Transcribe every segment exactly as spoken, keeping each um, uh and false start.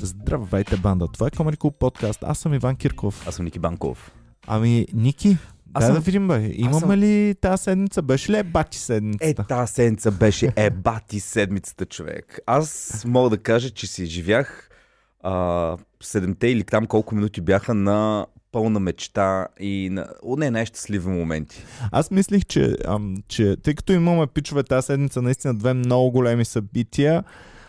Здравейте, банда! Това е Comedy Club подкаст. Аз съм Иван Кирков. Аз съм Ники Банков. Ами, Ники, дай съм... да видим, бе. Имаме съм... ли тази седмица? Беше ли ебати седмицата? Е, тази седмица беше ебати седмицата, човек. Аз мога да кажа, че си живях а, седемте или там колко минути бяха на пълна мечта и на не най-щастливи моменти. Аз мислих, че, ам, че тъй като имаме пичове тази седмица наистина две много големи събития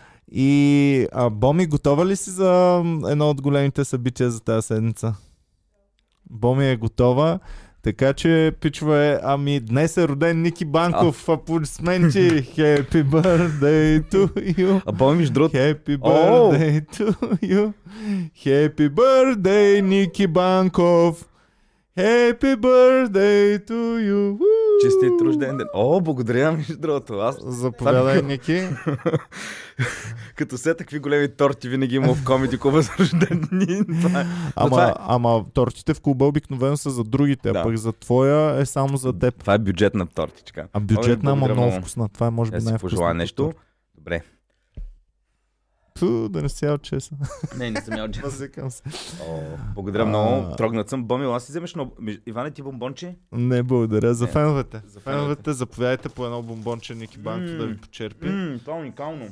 и а, Боми, готова ли си за едно от големите събития за тази седмица? Боми е готова. Така че, пичове, ами днес е роден Ники Банков. Аплодисменти! Happy birthday to you! А Боми, между другото... Happy birthday oh! to you! Happy birthday, Ники Банков! Happy birthday to you! Честит рожден ден! О, благодаря, между другото. Аз... Заповядай, Ники. Като все такви големи торти винаги има в Comedy Club за рожден дни. Ама, е... ама тортите в клуба обикновено са за другите, да. А пък за твоя е само за теб. Това е бюджетна тортичка. А бюджетна, ама много вкусна. Това е може би най-вкусна. Пожелая нещо. Добре. Ту, да не си ял чеса. Не, не съм ял чеса. Възикам се. О, благодаря а... много. Трогнат съм. Боми, аз си вземеш на... Иване, ти бомбонче? Не, благодаря. За феновете. За феновете заповядайте по едно бомбонче Ники Банков mm. да ви почерпи. Ммм, това е уникално.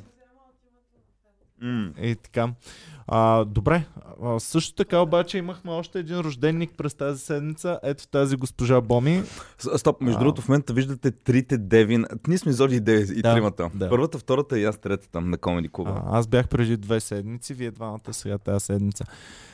Mm. И така. А, добре. А, също така обаче имахме още един рожденник през тази седмица. Ето тази госпожа Боми. Стоп, между а... другото в момента виждате трите деви. Ние сме изоди и да, тримата. Да. Първата, втората и аз третата на Comedy Club. А, аз бях преди две седмици, вие двамата сега тази седмица.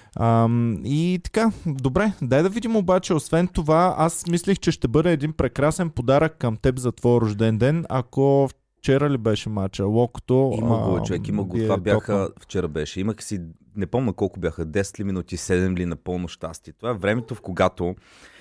Ам, и така, добре, дай да видим обаче, освен това, аз мислих, че ще бъде един прекрасен подарък към теб за твой рожден ден, ако вчера ли беше матча, Локото. Има го, човек, има го. Това бяха, вчера беше. Имах си, не помня колко бяха, десет ли минути, седем ли на пълно щастие. Това е времето, в когато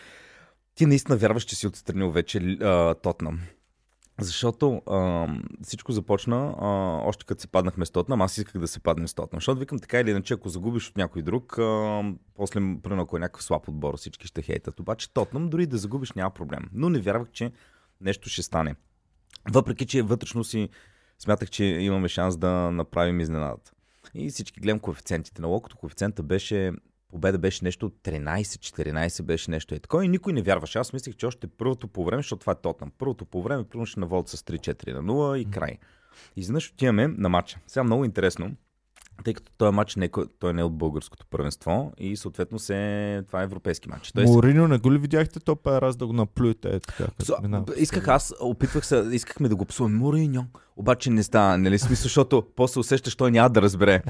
ти наистина вярваш, че си отстранил вече а, Тотнам. Защото а, всичко започна, а, още като се паднахме с Тотнам, аз исках да се паднем с Тотнам. Защото викам така или иначе, ако загубиш от някой друг, а, после, примерно, ако е някакъв слаб отбор, всички ще хейтат. Обаче Тотнам, дори да загубиш, няма проблем. Но не вярвах, че нещо ще стане. Въпреки, че вътрешно си смятах, че имаме шанс да направим изненадата. И всички гледам коефициентите на Локото. Коефициента беше, победа беше нещо тринайсет-четиринайсет, беше нещо е такова и никой не вярваше. Аз мислех, че още първото по време, защото това е Тотнам. Първото по време, примерно ще наводят с три-четири на нула и край. И изведнъж отиваме на матча. Сега много интересно, тъй като този матч не, той не е от българското първенство и съответно се, това е европейски матч. Морино, не го ли видяхте то па раз да го наплюете? Е, така, so, исках аз, опитвах се, искахме да го псувам Морино, обаче не става, нали смисъл, защото после усещаш, той няма да разбере.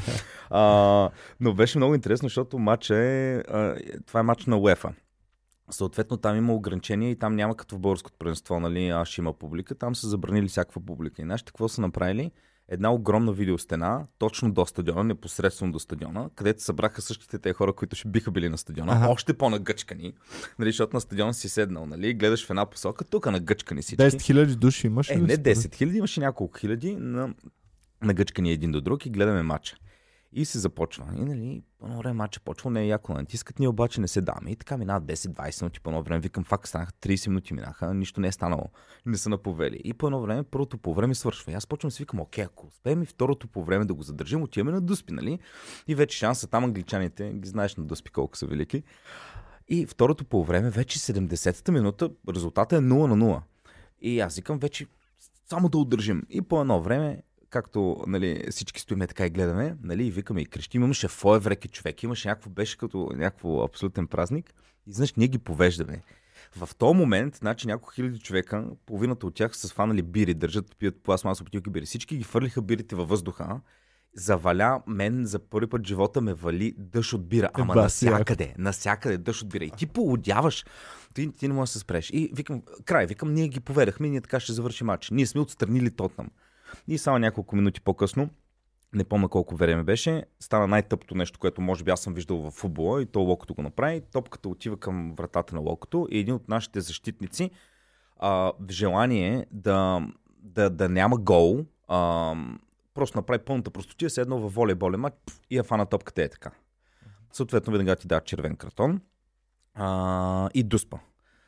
а, но беше много интересно, защото матч е, а, това е матч на УЕФА. Съответно там има ограничения и там няма като в българското първенство, нали, аж има публика, там са забранили всякаква публика. И нашите какво са направили? Една огромна видеостена, точно до стадиона, непосредствено до стадиона, където събраха същите те хора, които ще биха били на стадиона, ага. Още по-нагъчкани, нали, защото на стадиона си седнал, нали, гледаш в една посока, тук нагъчкани всички. десет хиляди души имаш ли? Е, не десет хиляди, имаше няколко хиляди на... нагъчкани един до друг и гледаме матча. И се започва. И нали, по едно време матча почва, не е яко натискат, ние обаче не се даме. И така минават десет-двайсет минути по едно време. Викам, факт станаха трийсет минути минаха, нищо не е станало. Не са наповели. И по едно време, първото по време свършва. И аз почвам да си викам, окей, ако успеем и второто по време да го задържим, отиваме на Дуспи, нали? И вече шанса там англичаните, ги знаеш на Дуспи колко са велики. И второто по време, вече седемдесетата минута, резултата е нула на нула. И аз викам, вече само да удържим. И по едно време, както нали, всички стоиме така и гледаме, нали, и викаме и крещим, имаше фойевреки човек, имаше някакво, беше като някакво абсолютен празник и знаеш, ние ги повеждаме. В този момент, значи няколко хиляди човека, половината от тях са сванали бири, държат, пият пластмасови бутилки бири. Всички ги фърлиха бирите във въздуха. Заваля мен за първи път в живота ме вали дъжд от бира. Ама е, насякъде, насякъде дъжд от бира. И ти поудяваш. Ти, ти не можеш да се спреш. И викам, край, викам, ние ги поведахме, ние така ще завършим матч. Ние сме отстранили Тотнам. И само няколко минути по-късно, не помня колко време беше, стана най-тъпото нещо, което може би аз съм виждал в футбола и то Локото го направи. Топката отива към вратата на Локото и един от нашите защитници а, в желание да, да, да няма гол, а, просто направи пълната простотия, седно във волейболен мач и я фана топката е така. Съответно веднага ти дава червен картон а, и дуспа.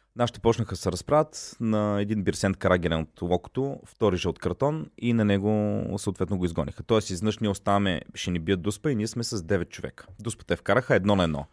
Нашите почнаха да се разправят на един Бирсент Карагерен от Локото, втори жълт картон и на него съответно го изгониха. Тоест изнъж ние оставаме, ще ни бият Дуспа и ние сме с девет човека. Дуспа те вкараха едно на едно.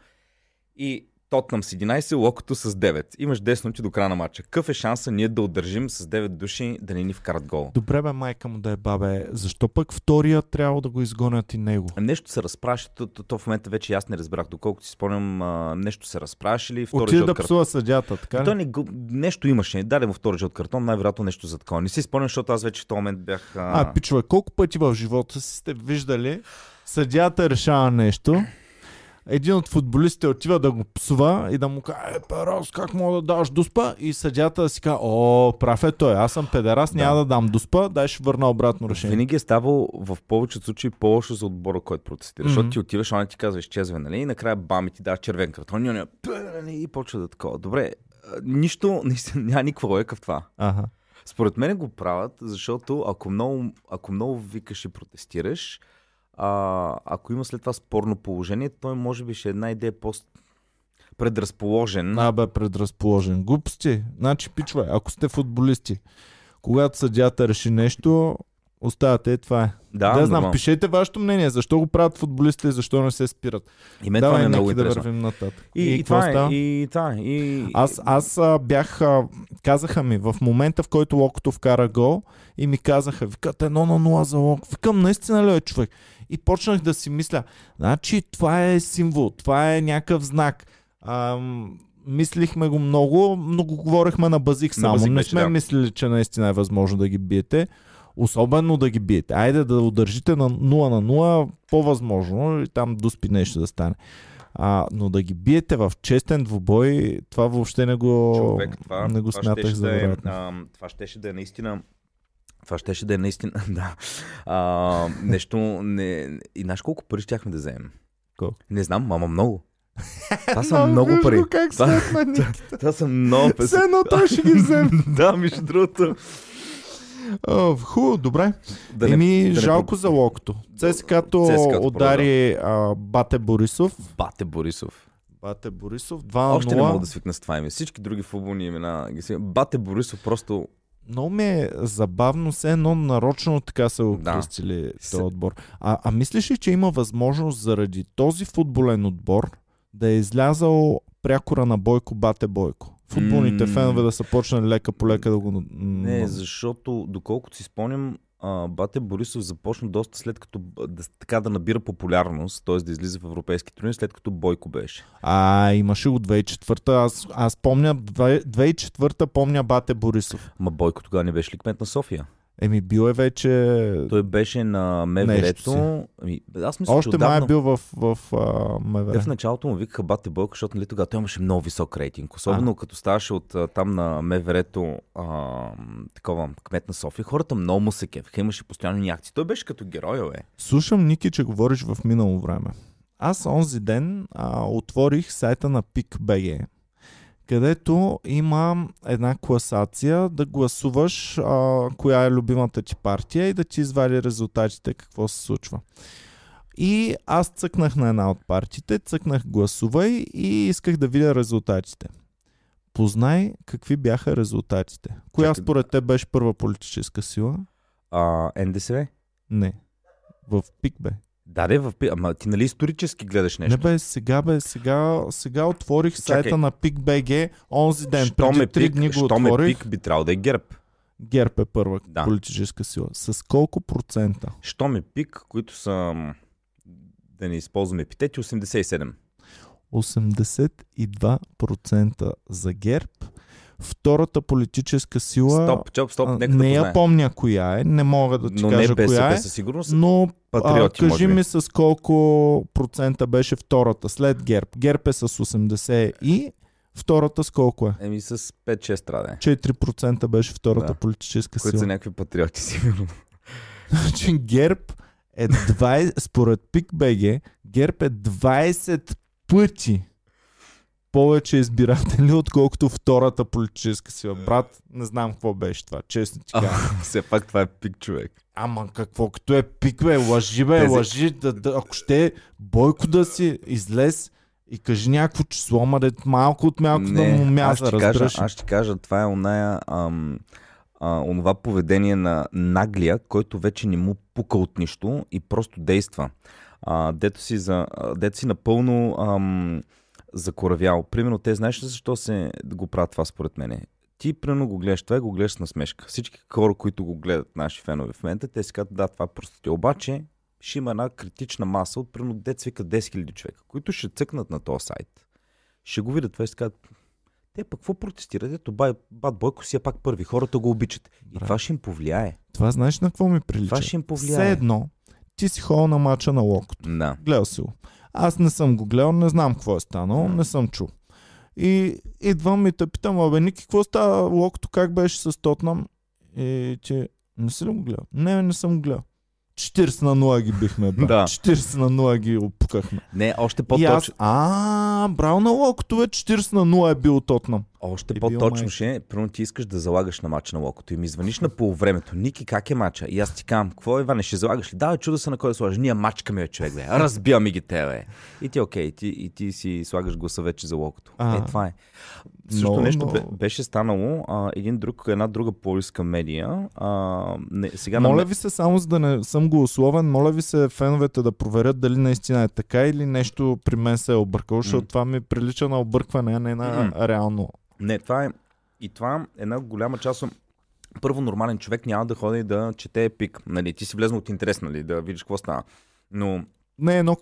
И Тотнъм с единайсет, Локото с девет. Имаш десет минути до края на матча. Какъв е шанса ние да удържим с девет души да не ни вкарат гол? Добре бе, майка му да е бабе. Защо пък втория трябва да го изгонят и него? Нещо се разпраше, то, то, то в момента вече аз не разбрах. Доколкото си спомням, а, нещо се разпраше ли. Отиде да псува съдята, така ли? Той не, нещо имаше. Даде му втори жълт картон, най-вероятно нещо за такова. Не си спомням, защото аз вече в този момент бях... А, а пичове, колко пъти в живота си сте виждали съдията решава нещо, един от футболистите отива да го псува и да му каже, е, Перос, как мога да даваш Дуспа? И съдията да си каже, о, прав е той, аз съм педерас, да. Няма да дам Дуспа, дай ще върна обратно решение. Винаги е ставало в повечето случаи по-лошо за отбора, който протестира. Mm-hmm. Защото ти отиваш, он ти казва, изчезвай, нали? И накрая бам и ти дава червен картон и, и почва да такова. Добре, нищо, наистина, няма никаква логика в това. Ага. Според мен го правят, защото ако много, ако много викаш и протестираш, А, ако има след това спорно положение, той може би ще е една идея по-предразположен. А, бе, предразположен. Глупости. Значи, пичвай, ако сте футболисти, когато съдията реши нещо, оставате и това е. Да, да знам, но... пишете вашето мнение. Защо го правят футболистите и защо не се спират? И мен това е много да интересно. Вървим нататък. И, и, и това е. И, това е. И... Аз, аз а, бях, а, казаха ми, в момента в който Локото вкара гол и ми казаха, викат едно на нула за Локо. Викам, наистина ли е, човек? И почнах да си мисля, значи това е символ, това е някакъв знак. А, мислихме го много, много говорихме на базик само. На базик, не сме да. мислили, че наистина е възможно да ги биете. Особено да ги биете. Айде да удържите на нула на нула, по-възможно, и там Дуспи нещо да стане. А, но да ги биете в честен двубой, това въобще не го, Човек, това, не го това смятах за вероятно. Да е, това щеше да е наистина Това щеше да е наистина да. А, нещо не... И знаеш колко пари щяхме да вземем? Колко? Не знам, мама много. Това са много пари. Как това, това, това са много пари. Все едно той ще ги вземе. Да, между другото. Uh, хубаво, добре. Да Еми, не, да жалко не... за Локото. Цескато удари а, Бате Борисов. Бате Борисов. Бате Борисов, два на нула. Още не мога да свикна с това име. Всички други футболни имена. Бате Борисов просто... Много ми е забавно, все едно нарочно така са го кръстили да. този отбор. А, а мислиш ли, че има възможност заради този футболен отбор да е излязал прякора на Бойко Бате Бойко? Футболните mm. фенове да са почнали лека по лека да го... Не, защото доколкото си спомням, Бате Борисов започна доста след като да, така да набира популярност, т.е. да излиза в европейски турнири, след като Бойко беше. А, имаше го две хиляди и четвърта. Аз, аз помня, две хиляди и четвърта помня Бате Борисов. Ма Бойко тогава не беше ли кмет на София? Еми, бил е вече... Той беше на МВР-то. Ами, аз мисля, Още че отдавна... май е бил в, в uh, МВР. Те в началото му викаха Бате Бойко, защото нали, тогава той имаше много висок рейтинг. Особено а. като ставаше от там на МВР-то а, такова кмет на София. Хората много му се кефиха. Имаше постоянни акции. Той беше като герой, бе. Слушам, Ники, че говориш в минало време. Аз онзи ден а, отворих сайта на PickBG, където има една класация да гласуваш а, коя е любимата ти партия и да ти извади резултатите, какво се случва. И аз цъкнах на една от партиите, цъкнах гласувай и исках да видя резултатите. Познай какви бяха резултатите. Коя Чакай... според те беше първа политическа сила? А, НДСВ? Не. В PickBG. Да, де, в... Ама ти нали исторически гледаш нещо? Не бе, сега бе, сега, сега отворих Чакай. сайта на PickBG онзи ден, що преди три дни го отворих. Що ме пик, би трябвало да е ГЕРБ. ГЕРБ е първа да. политическа сила. С колко процента? Що ме пик, които са, да не използваме епитети, осемдесет и седем. осемдесет и два процента за ГЕРБ. Втората политическа сила, стоп, стоп, стоп, нека не да я помня коя е, не мога да ти но кажа не коя е, със сигурност, но патриоти, а, кажи ми с колко процента беше втората след ГЕРБ. ГЕРБ е с осемдесет и втората с колко е? Еми с пет-шест страда. четири процента беше втората да. политическа сила. Които са някакви патриоти, сигурно. Значи ГЕРБ е двайсет, според PickBG, ГЕРБ е двайсет пъти повече избиратели, отколкото втората политическа сила. Брат, не знам какво беше това, честно ти кажа. Все пак това е пик, човек. Ама какво, като е пик, бе, лъжи, бе, Тези... лъжи. Да, да, ако ще Бойко да си излез, И кажи някакво число, ма да малко от малко да му мяза, аз разбираш. Кажа, аз ще кажа, това е оная, ам, а, онова поведение на наглия, който вече не му пука от нищо и просто действа. А, дето, си за, дето си напълно ам, закоравял. Примерно, те знаеш ли защо се го правят това според мене? Ти примерно го гледаш това и го гледаш с насмешка. Всички хора, които го гледат, наши фенове в момента, те си казват, да, това просто ти. Обаче ще има една критична маса от примерно десет вика десет хиляди човека, които ще цъкнат на този сайт. Ще го видят това и си казват, те пък какво протестират? Ето, Бат Бойко си е пак първи, хората го обичат. И Бра. Това ще им повлияе. Това знаеш на какво ми прилича? Това ще им повлияе. Все едно, ти си ходил на мача на Локото. Да. Гледал си го. Аз не съм го гледал, не знам какво е станало, mm. не съм чул. И идвам и те питам, абе, Ники, какво става Локото, как беше с Тотнам? И че, не си ли го гледал? Не, не съм го гледал. четирийсет на нула ги бихме, бе. Да. четирийсет на нула ги опукахме. Не, още по-точно. Аз, а, браво на Локото, бе, четирийсет на нула е бил Тотнам. Още и по-точно ще, примерно ти искаш да залагаш на мача на Локото и ми звъниш на полувремето. Ники, как е мача? И аз ти казвам, какво е, Иване, ще залагаш ли? Да, чуда се на кой да слагаш. Ние мачкаме, бе, човек, бе. Разбия ми ги те, бе. И ти окей, ти, и ти си слагаш гласа вече за Локото. А, е, това е. Също но, нещо но... беше станало, а, един друг, една друга пловдивска медия. А, не, сега моля на... ви се, само за да не съм голословен, моля ви се феновете да проверят дали наистина е така или нещо при мен се е объркало, защото mm. това ми прилича на объркване, а не на mm. реално. Не, това е и това е една голяма част от... Първо, нормален човек няма да ходи да чете епик. Нали? Ти си влезнал от интерес, нали? Да видиш какво става. Но... Не, едно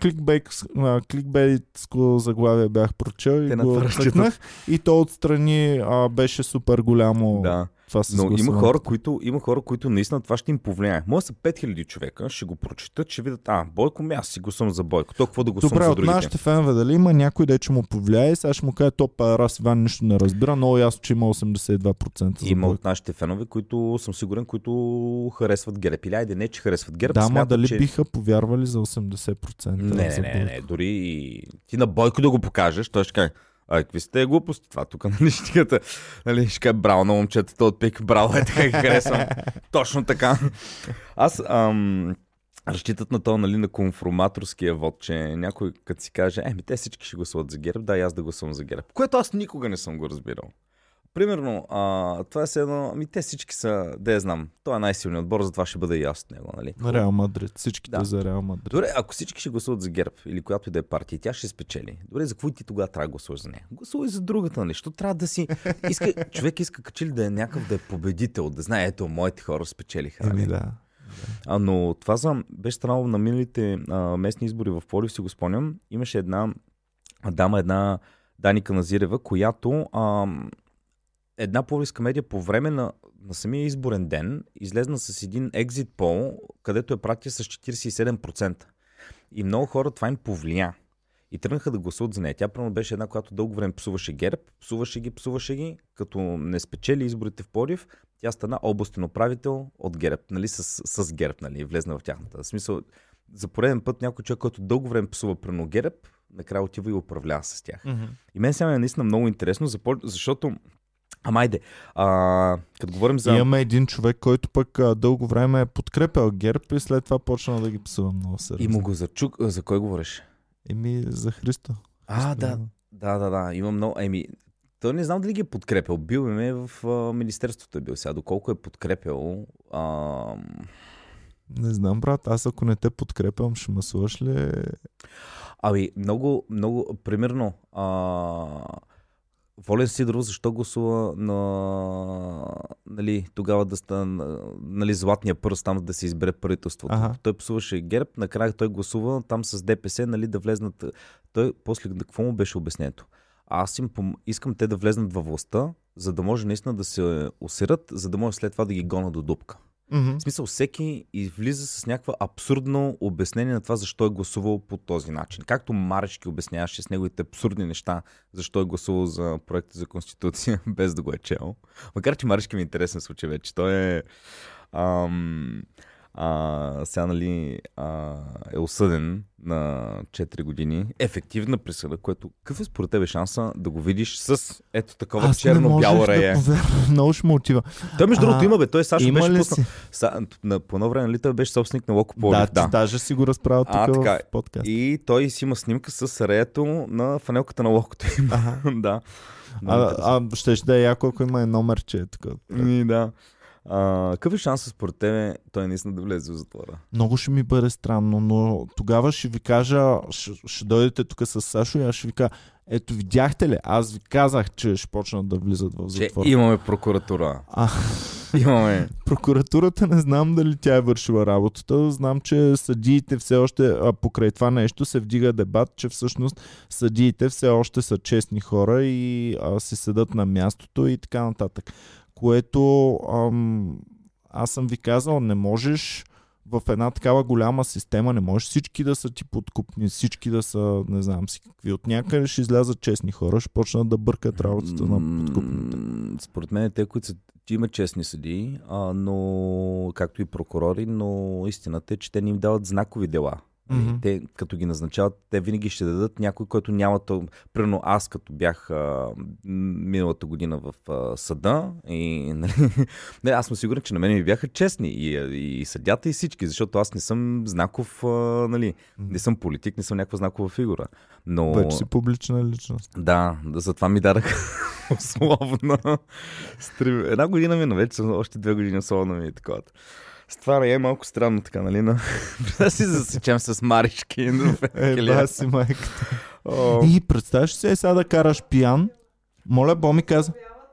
кликбейтско заглавие бях прочел и го цъкнах. И то отстрани а, беше супер голямо. Да. Това с но има хора, които, има хора, които наистина това ще им повлияе. Може са пет хиляди човека, ще го прочитат, ще видят, а, Бойко, ми аз си гласувам за Бойко. То какво да гласувам за другите? Добре, от нашите фенове, дали има някой, де че му повлияе и сега ще му каже, то Раз Иван нищо не разбира, много ясно, че има осемдесет и два процента за Има Бойко. от нашите фенове, които съм сигурен, които харесват ГЕРБ. Или айде не, че харесват ГЕРБ. Да, ма смятат, дали че... биха повярвали за осемдесет процента? Не, за не, не, не, дори и ти на Бойко да го покажеш, той ще каже, а, какви сте глупости? Това тук, нали, ще кажа, нали, ще кажа, браво на момчетата от пик, браво, е така ги харесвам. Точно така. Аз ам, разчитат на то, нали, на конформаторския вод, че някой като си каже, еми, те всички ще гласуват за ГЕРБ, да, и аз да гласувам за ГЕРБ. Което аз никога не съм го разбирал. Примерно, а, това е едно, ами те всички са, да я знам, това е най-силният отбор, затова ще бъде и аз от него, нали? Реал Мадрид, всичките да. За Реал Мадрид. Добре, ако всички ще гласуват за ГЕРБ или която и да е партия, тя ще спечели. Добре, за какво ти тогава трябва да гласуваш за нея? Гласувай за другата, нали? Що трябва да си... Иска... Човек иска качили да е някакъв, да е победител, да знае, ето, моите хора спечелиха. Еми да. А, но това за... беше станало на миналите а, местни избори в Пловдив, си го спомням. Имаше една дама, една Даника Назирева, която... А, една пловдивска медия по време на, на самия изборен ден излезна с един екзит пол, където е пратия с четирийсет и седем процента. И много хора това им повлия. И тръгнаха да гласуват за нея. Тя прямо беше една, която дълго време псуваше ГЕРБ, псуваше ги, псуваше ги, като не спечели изборите в Пловдив, тя стана областен управител от ГЕРБ, нали, с, с ГЕРБ, нали, влезна в тяхната. В смисъл, за пореден път някой човек, който дълго време псува прено ГЕРБ, накрая отива и управлява с тях. Mm-hmm. И мен сега е наистина много интересно, защото Ама айде, а, като говорим за... Имаме един човек, който пък а, дълго време е подкрепял ГЕРБ и след това почна да ги псува много сериозно. И му го зачук... За кой говориш? Еми, за Христо. А, да, да, да, да, има много... Еми, той не знам дали ги е подкрепял. Бил ме в а, Министерството е бил сега. Доколко е подкрепял... А... Не знам, брат. Аз ако не те подкрепям, ще масуваш ли? Ами, много, много... Примерно... А... Волен Сидоров, защо гласува на, нали, тогава да стане, нали, златния пръст там да се избере правителството. Ага. Той псуваше ГЕРБ, накрая той гласува там с ДПС, нали, да влезнат. Той после какво му беше обяснението? Аз им пом... искам те да влезнат във властта, за да може наистина да се усерат, за да може след това да ги гона до дупка. Mm-hmm. В смисъл, всеки излиза с някаква абсурдно обяснение на това, защо е гласувал по този начин. Както Марешки обясняваше с неговите абсурдни неща, защо е гласувал за проекта за Конституция, без да го е чел. Макар че Марешки ми е интересен случай вече. Той е... Ам... А, сега, нали, а, е осъден на четири години. Ефективна присъда, което какъв е според тебе шанса да го видиш с ето такова черно-бяло рае? Аз не можеш да повярвам, много ще му отива. Той между другото има, бе. Той Сашо има беше си? Са, на, по едно време, нали, той беше собственик на Локо Пловдив. Да, да. Даже си го разправя тук в подкаст. И той си има снимка с раето на фанелката на Локото. Ага. Да. А, а ще ще да е яко, ако има е номерче. Така. И, да. А, какъв е шансът според тебе той наистина да влезе в затвора? Много ще ми бъде странно, но тогава ще ви кажа, ще, ще дойдете тук с Сашо и аз ще ви кажа, ето видяхте ли, аз ви казах, че ще почнат да влизат в затвора. Че имаме прокуратура. А, имаме. Прокуратурата не знам дали тя е вършила работата, знам, че съдиите все още, а, покрай това нещо се вдига дебат, че всъщност съдиите все още са честни хора и а, си седат на мястото и така нататък. Което ам, аз съм ви казал, не можеш в една такава голяма система, не можеш всички да са ти подкупни, всички да са, не знам си какви. От някъде ще излязат честни хора, ще почнат да бъркат работата на подкупните. Според мен те, които са, има честни съдии, а, но както и прокурори, но истината е, че те не им дават знакови дела. Mm-hmm. Те, като ги назначават, те винаги ще дадат някой, който няма то. Примерно аз, като бях а, миналата година в а, съда, и, нали, не, аз съм сигурен, че на мен ми бяха честни и, и съдята, и всички, защото аз не съм знаков, а, нали, mm-hmm. не съм политик, не съм някаква знакова фигура. Но... Вече си публична личност. Да, затова ми дарах условно. Една година ми, но вече съм още две години условно ми и такова. С това е малко странно така, нали? Но... да си засечем с Маришки. Е, ба си майката. И представяш се сега да караш пиян. Моля, Боми каза.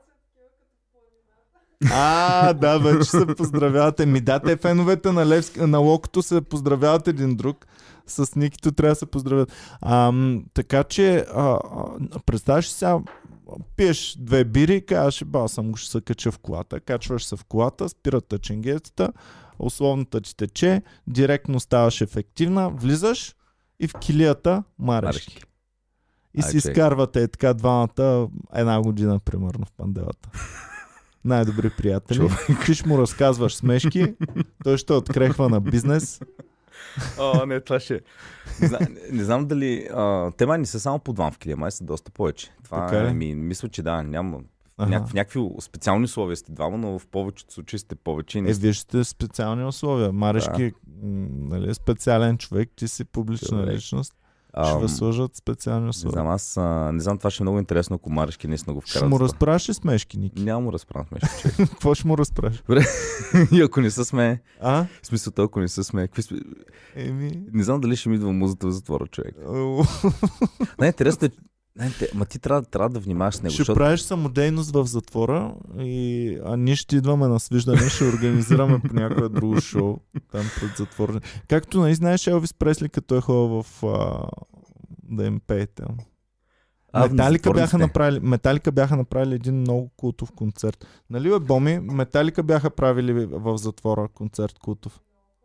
А, да, вече се поздравявате. Ми да, те феновете на, Левски, на Локото се поздравяват един друг. С Никито трябва да се поздравят. А, така че, а, а, представяш сега, пиеш две бири и казваш, ба, съм го ще се кача в колата. Качваш се в колата, спират тъченгетата, условната ти тече, директно ставаш ефективна, влизаш и в килията Марешки. И а, си изкарвате е така двамата една година, примерно, в панделата. Най-добри приятели. Ти ще му разказваш смешки, той ще открехва на бизнес. О, не, това ще... Не знам, не знам дали... А, те май не са само по двама в килия, май са доста повече. Това е, ми, мисля, че да, няма... Ага. В някакви специални условия сте двама, но в повечето случаи сте повече. Е, вие сте специални условия. Марешки, да. Нали, специален човек, ти си публична човек. Личност. Ще възслужат специални условия. Не знам, аз а, не знам, това ще е много интересно, ако Марешки наистина го вкарат. Ще му разправиш ли смешки, Ники? Няма му разправям смешки. Какво ще му разправиш? И ако не се смее. А? В смисъл, ако не се смее. Сме... Еми... Не знам дали ще ми идва музата в затвора, човек. Не, интересно е. Не, те, ма ти трябва, трябва да внимаваш с него. Ще защото... правиш самодейност в затвора, и... а ние ще идваме на свиждане, ще организираме по някое друго шоу там пред затвора. Както нали знаеш Елвис Пресли, като е ходил в а... да им пеете. Металика бяха, направили, Металика бяха направили един много култов концерт. Нали бе, Боми? Металика бяха правили в затвора концерт култов.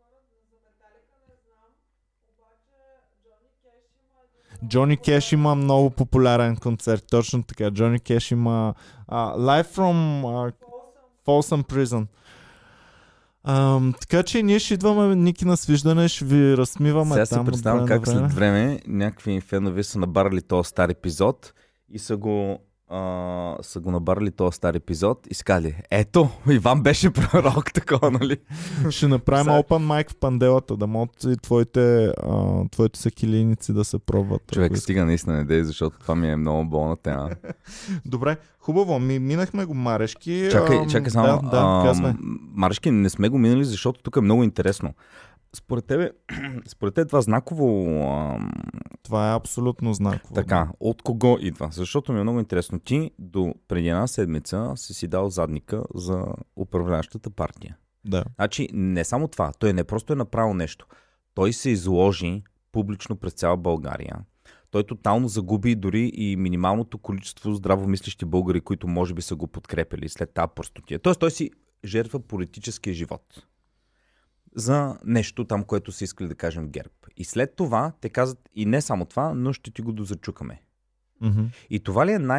Джони Кеш има много популярен концерт, точно така. Джони Кеш има uh, Live from uh, Folsom Prison. Uh, така че ние ще идваме, Ники, на свиждане, ще ви разсмиваме сега там. Сега си представям как след време някакви фенове са набарали този стар епизод и са го Uh, са го набарали този стар епизод и сказали, ето, Иван беше пророк, такова, нали? Ще направим Са... open mic в панделата, да могат и твоите, uh, твоите сакилийници да се пробват. Човек, стига наистина не дей, защото това ми е много болна тема. Добре, хубаво, ми минахме го Марешки. Чакай, uh, чакай само. Да, да, uh, Марешки не сме го минали, защото тук е много интересно. Според тебе, според тебе това знаково... Ам... Това е абсолютно знаково. Така, от кого идва? Защото ми е много интересно. Ти до преди една седмица си си дал задника за управляващата партия. Да. Значи не само това, той не просто е направил нещо. Той се изложи публично през цяла България. Той тотално загуби дори и минималното количество здравомислещи българи, които може би са го подкрепили след тази простотия. Тоест той си жертва политическия живот за нещо там, което са искали да кажем ГЕРБ. И след това те казват и не само това, но ще ти го дозачукаме. Mm-hmm. И това ли е най-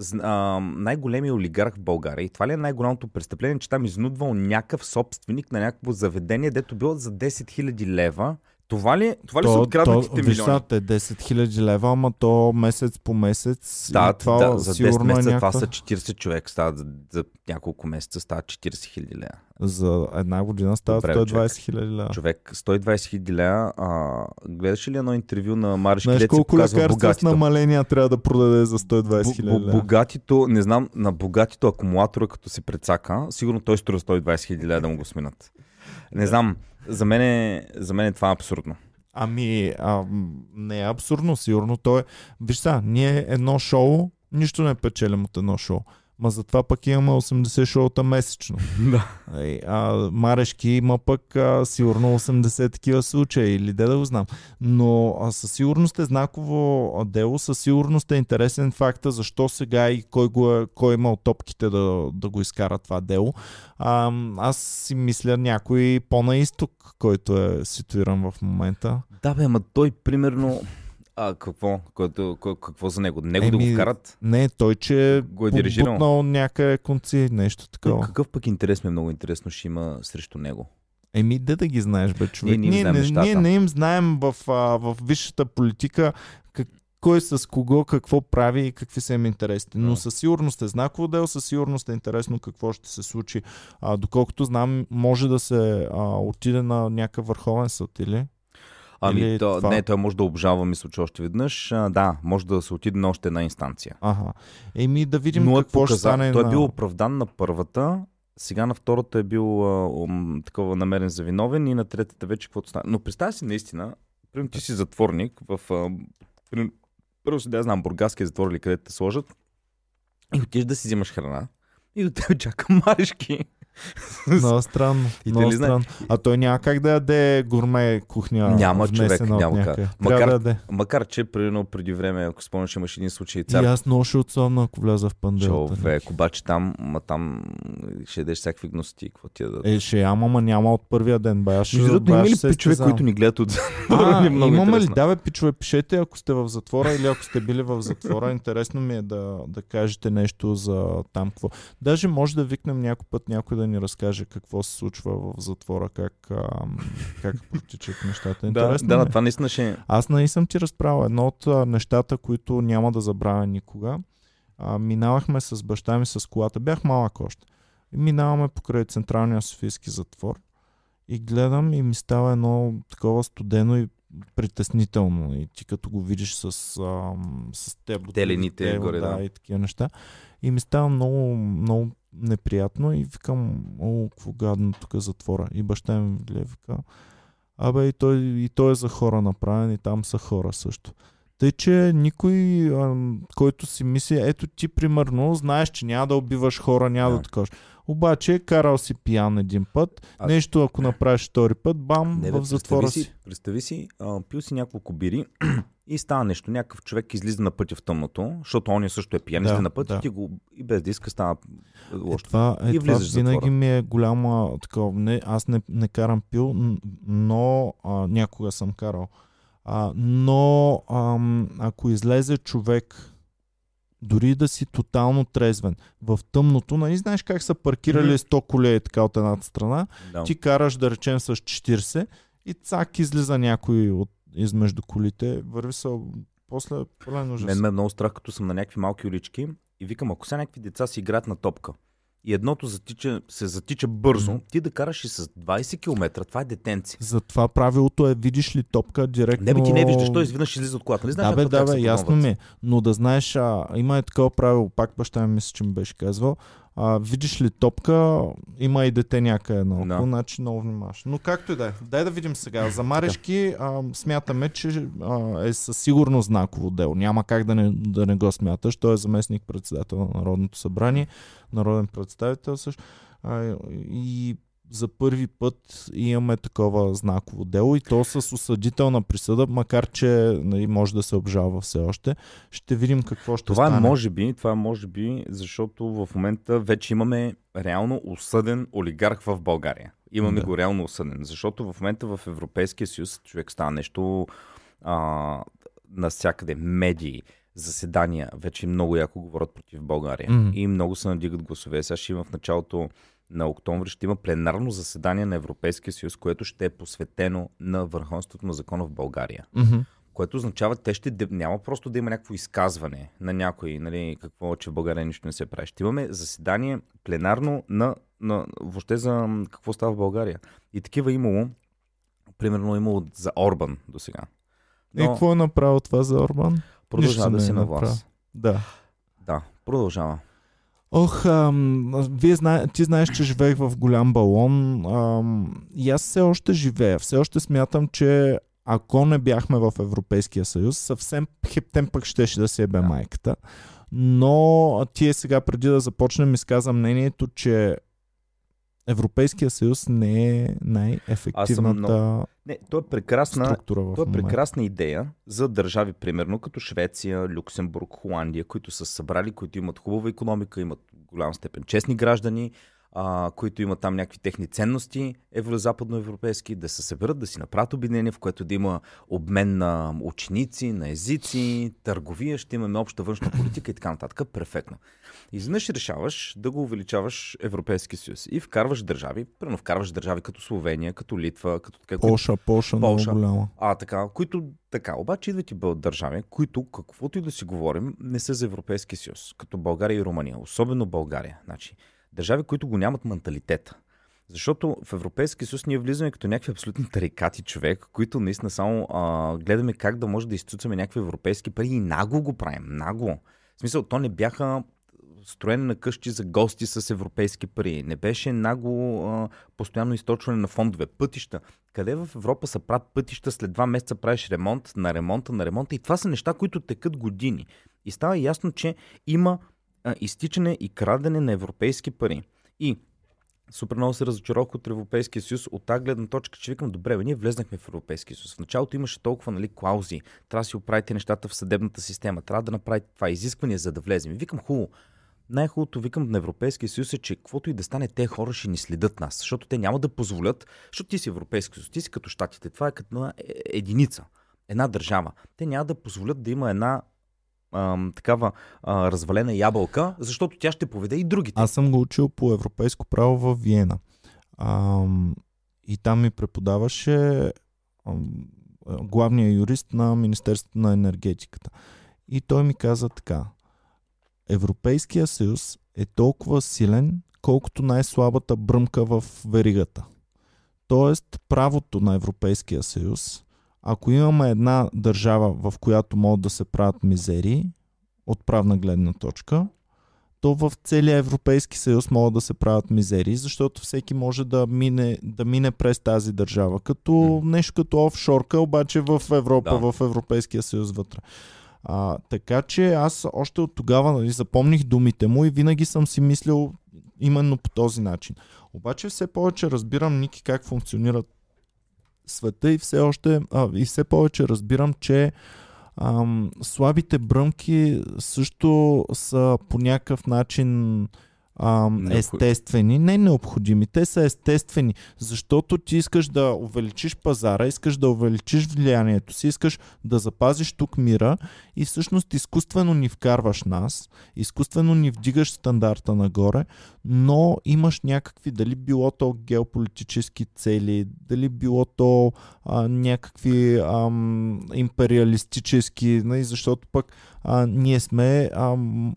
а, най-големият олигарх в България. И това ли е най-голямото престъпление, че там изнудвал някакъв собственик на някакво заведение, дето било за десет хиляди лева. Това ли, това ли то, са откраднатите то, милиони? Виж, те десет хиляди лева, ама то месец по месец. Да, това, да, за десет е месеца някаква... това са четирийсет човек. Стават за, за няколко месеца стават четирийсет хиляди лева. За една година стават сто и двайсет хиляди лева. Човек, сто и двайсет хиляди лева. А, гледаш ли едно интервю на Марешки, Знаеш дето си колко показва лекарства с богатито? намаления трябва да продаде за сто и двайсет хиляди лева? Богатито, не знам, на богатито акумулатора, като се прецака, сигурно той струва сто и двайсет хиляди лева да му го сменят. Не знам, за мен, е, за мен е това абсурдно. Ами, а, не е абсурдно, сигурно. То е... Виж са, ние едно шоу, нищо не печелим от едно шоу. Ма затова пък имаме осемдесет шоута месечно. Да. А, Марешки има пък а, сигурно осемдесет такива случаи, или де да го знам. Но а, със сигурност е знаково дело, със сигурност е интересен факта защо сега и кой, го е, кой е имал топките да, да го изкара това дело. А, аз си мисля някой по-на изток, който е ситуиран в момента. Да бе, ама той примерно... А какво? Който, какво за него? Него Еми, да го вкарат? Не, той, че го е дирижирал. Бутнал някъде конци, нещо такова. Какъв пък интерес ми е много интересно ще има срещу него? Еми, де да ги знаеш, бе, човек. Ние, ние, ние, не, ние не им знаем в, а, в висшата политика как, кой с кого, какво прави и какви са им интересите. Но със сигурност е знаково дело, със сигурност е интересно какво ще се случи. А, доколкото знам, може да се а, отиде на някакъв върховен съд, или? Ами, то, не, той може да обжалва, мисля, че още веднъж. А, да, може да се отиде на още една инстанция. Ага. Еми, да видим Но какво е показа... ще стане. Той на... е бил оправдан на първата, сега на втората е бил а, ум, такова намерен за виновен и на третата вече каквото стане. Но представя си наистина, примерно ти си затворник в... А, първо си да я знам, бургаския затвор или където те сложат и отидеш да си взимаш храна и до тебе чака Марешки. Много странно. И много ли странно. А той няма как да яде гурме кухня. Няма човек, няма как. Макар, да макар че примерно преди време, ако спомняш, имаш един случай цар. И аз много ще отслабна, ако вляза в панделата. Човек, обаче там, ма там ще ядеш всякакви гности. Какво ти ядат? Е, ще яма, ма няма от първия ден. Баш, Между другото, има ли пичове, които ни гледат от а, имаме ли? Да, бе, пичове, пишете, ако сте в затвора или ако сте били в затвора. Интересно ми е да, да кажете нещо за там какво. Даже може да викнем някой път някой да ни разкаже какво се случва в затвора, как, а, как протичат нещата. Интересно да, да, е. това наистина ще... Аз наистина съм ти разправил едно от а, нещата, които няма да забравя никога. А, минавахме с баща ми с колата. Бях малък още. И минаваме покрай Централния софийски затвор и гледам и ми става едно такова студено и притеснително. И ти като го видиш с, а, с теб, телените горе, да. да, и такива неща. И ми става много, много неприятно и викам, о, какво гадно тук е затвора. И баща ми гледа, вика, абе и той, и той е за хора направен и там са хора също. Тъй, че никой, а, който си мисли, ето ти примерно, знаеш, че няма да убиваш хора, няма да, да такова. Обаче карал си пиян един път, а... нещо ако направиш втори път, бам, не, в затвора си. си. Представи си, а, пил си няколко бири и става нещо. Някакъв човек излиза на пътя в тъмното, защото он също е пиян, да, излиза на пътя, да. Ти го и без диска става лошо. Е, това, е, и това влизаш в винаги ми е голяма такова. Не, аз не, не карам пил, но а, някога съм карал. А, но ам, ако излезе човек, дори да си тотално трезвен, в тъмното, нали знаеш как са паркирали сто колеи така от едната страна, да. Ти караш да речем с четирийсет и цак излиза някой от измежду колите, върви се после пълен ужас. Мен ме е много страх, като съм на някакви малки улички и викам, ако сега някакви деца си играят на топка и едното затича, се затича бързо, mm-hmm. ти да караш и с двайсет километра, това е детенци. Затова правилото е, видиш ли топка директно... Не бе, ти не виждаш, той изведнъж излиза от колата. Не знаеш, да бе, да бе, ясно ми е. Но да знаеш, а, има е такова правило, пак баща ми мисля, че ми беше казвал, а, видиш ли топка, има и дете някъде наоколо, да. Значи много внимаваш. Но както и да е. Дай да видим сега. За Марешки а, смятаме, че а, е със сигурно знаково дело. Няма как да не, да не го смяташ. Той е заместник председател на Народното събрание, народен представител също. А, и за първи път имаме такова знаково дело и то с осъдителна присъда, макар че нали, може да се обжалва все още. Ще видим какво ще това стане. Това може би, това може би, защото в момента вече имаме реално осъден олигарх в България. Имаме да. Го реално осъден, защото в момента в Европейския съюз човек става нещо а, навсякъде, медии, заседания вече много яко говорят против България. Mm. И много се надигат гласове. Сега ще има в началото на октомври, ще има пленарно заседание на Европейския съюз, което ще е посветено на върховенството на закона в България. Mm-hmm. Което означава, те ще няма просто да има някакво изказване на някой, нали, какво, че в България нищо не се прави. Ще имаме заседание пленарно на, на въобще за какво става в България. И такива имало, примерно имало за Орбан до сега. Но... И какво е направил това за Орбан? Продължава да си на власт. Да. Да, продължава. Ох, ам, вие зна... ти знаеш, че живеех в голям балон. Ам, и аз все още живея. Все още смятам, че ако не бяхме в Европейския съюз, съвсем хептен пък щеше да се ебе да. майката. Но ти сега, преди да започнем, изказа мнението, че Европейския съюз не е най-ефективната много... не, то е прекрасна, структура в то е момента. прекрасна идея за държави, примерно като Швеция, Люксембург, Холандия, които са събрали, които имат хубава икономика, имат в голяма степен честни граждани, а, които имат там някакви техни ценности еврозападноевропейски, да се съберат, да си направят обединение, в което да има обмен на ученици, на езици, търговия, ще имаме обща външна политика и така нататък. Перфектно. Изведнъж решаваш да го увеличаваш Европейския съюз и вкарваш държави, примерно вкарваш държави като Словения, като Литва, като така. Полша, Полша, много голяма. А, така, които така, обаче идват и бъдат държави, които, каквото и да си говорим, не са за Европейския съюз, като България и Румъния, особено България. Значи, държави, които го нямат менталитета. Защото в Европейския съюз ние влизаме като някакви абсолютни тарикати човек, които наистина само а, гледаме как да може да изцуцаме някакви европейски пари и нагло го правим. Нагло. В смисъл, то не бяха строене на къщи за гости с европейски пари. Не беше нагло а, постоянно източване на фондове. Пътища. Къде в Европа са правят пътища, след два месеца правиш ремонт, на ремонта, на ремонта. И това са неща, които текат години. И става ясно, че има а, изтичане и крадене на европейски пари. И супер много се разочаровах от Европейския съюз от тази гледна точка, че викам, добре, бе, ние влезнахме в Европейския съюз. В началото имаше толкова, нали, клаузи. Трябва да си оправите нещата в съдебната система. Трябва да направите това изискване, за да влезем. И викам, хубаво. Най-хубавото, викам, на Европейския съюз е, че каквото и да стане, те хора ще ни следят нас, защото те няма да позволят, защото ти си Европейски съюз, ти си като щатите, това е като една единица, една държава. Те няма да позволят да има една ам, такава а, развалена ябълка, защото тя ще поведе и другите. Аз съм го учил по европейско право в Виена. Ам, и там ми преподаваше ам, главният юрист на Министерството на енергетиката. И той ми каза така: Европейския съюз е толкова силен, колкото най-слабата бръмка в веригата. Тоест, правото на Европейския съюз, ако имаме една държава, в която могат да се правят мизерии, от правна гледна точка, то в целия Европейски съюз могат да се правят мизерии, защото всеки може да мине, да мине през тази държава. Като mm. нещо като офшорка, обаче в Европа, да. В Европейския съюз вътре. А, така че аз още от тогава, нали, запомних думите му и винаги съм си мислил именно по този начин. Обаче все повече разбирам, Ники, как функционира света и все още а, и все повече разбирам, че ам, слабите бръмки също са по някакъв начин ам, естествени, не необходими, те са естествени, защото ти искаш да увеличиш пазара, искаш да увеличиш влиянието си, искаш да запазиш тук мира и всъщност изкуствено ни вкарваш нас, изкуствено ни вдигаш стандарта нагоре, но имаш някакви, дали било то геополитически цели, дали било то а, някакви ам, империалистически, не, защото пък а, ние сме а,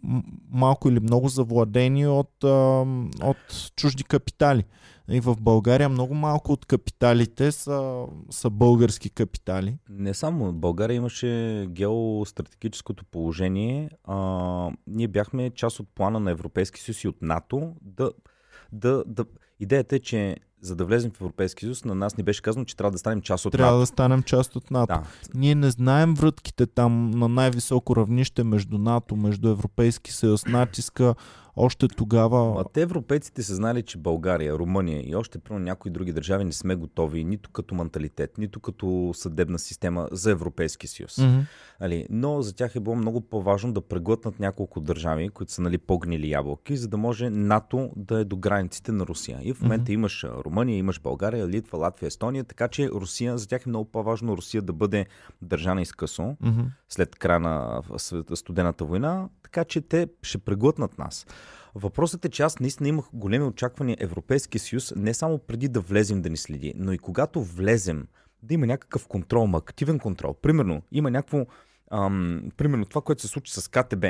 малко или много завладени от, а, от чужди капитали. И в България много малко от капиталите са, са български капитали. Не само. България имаше геостратегическото положение. А, ние бяхме част от плана на Европейски съюз и от НАТО. Да, да, да... Идеята е, че за да влезем в Европейски съюз, на нас ни беше казано, че трябва да станем част от трябва НАТО. Трябва да станем част от НАТО. Да. Ние не знаем врътките там на най-високо равнище между НАТО, между Европейски съюз, натиска още тогава. А те европейците са знали, че България, Румъния и още прямо някои други държави не сме готови нито като менталитет, нито като съдебна система за Европейски съюз. Mm-hmm. Нали, но за тях е било много по-важно да преглътнат няколко държави, които са, нали, по-гнили ябълки, за да може НАТО да е до границите на Русия. И в момента mm-hmm. имаш Румъния, имаш България, Литва, Латвия, Естония, така че Русия, за тях е много по-важно Русия да бъде държана изкъсо mm-hmm. след края на студената война, така че те ще преглътнат нас. Въпросът е, че аз наистина имах големи очаквания Европейския съюз, не само преди да влезем да ни следи, но и когато влезем, да има някакъв контрол, ма активен контрол. Примерно, има някакво, ам, примерно това, което се случи с КТБ.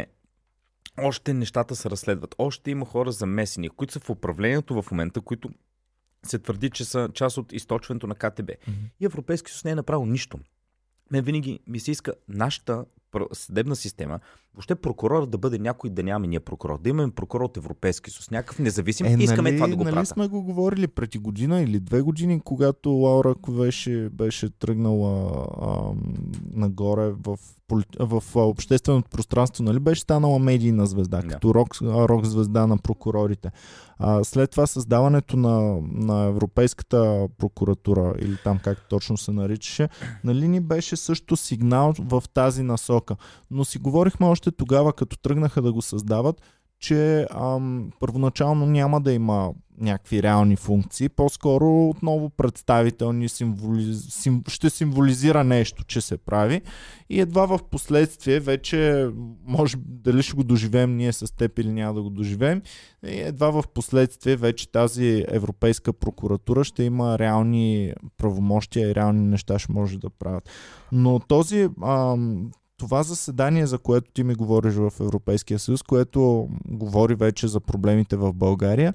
Още нещата се разследват. Още има хора замесени, които са в управлението в момента, които се твърди, че са част от източването на КТБ. Mm-hmm. И Европейския съюз не е направил нищо. Мен винаги ми се иска нашата съдебна система, въобще прокурор да бъде някой, да нямаме ние прокурор, да имаме прокурор от Европейски съюз, някакъв независим, е, искаме нали, това да го нали прата. Сме го говорили преди година или две години, когато Лаура беше, беше тръгнала а, нагоре в, в, в общественото пространство, нали беше станала медийна звезда, yeah. като рок, рок звезда на прокурорите. А, след това създаването на, на Европейската прокуратура, или там как точно се наричаше, нали ни беше също сигнал в тази насока. Но си говорихме още тогава, като тръгнаха да го създават, че ам, първоначално няма да има някакви реални функции, по-скоро отново представителни, символи... сим... ще символизира нещо, че се прави и едва в последствие вече, може дали ще го доживеем ние с теб или няма да го доживеем, и едва в последствие вече тази Европейска прокуратура ще има реални правомощия и реални неща ще може да правят. Но този ам, това заседание, за което ти ми говориш в Европейския съюз, което говори вече за проблемите в България,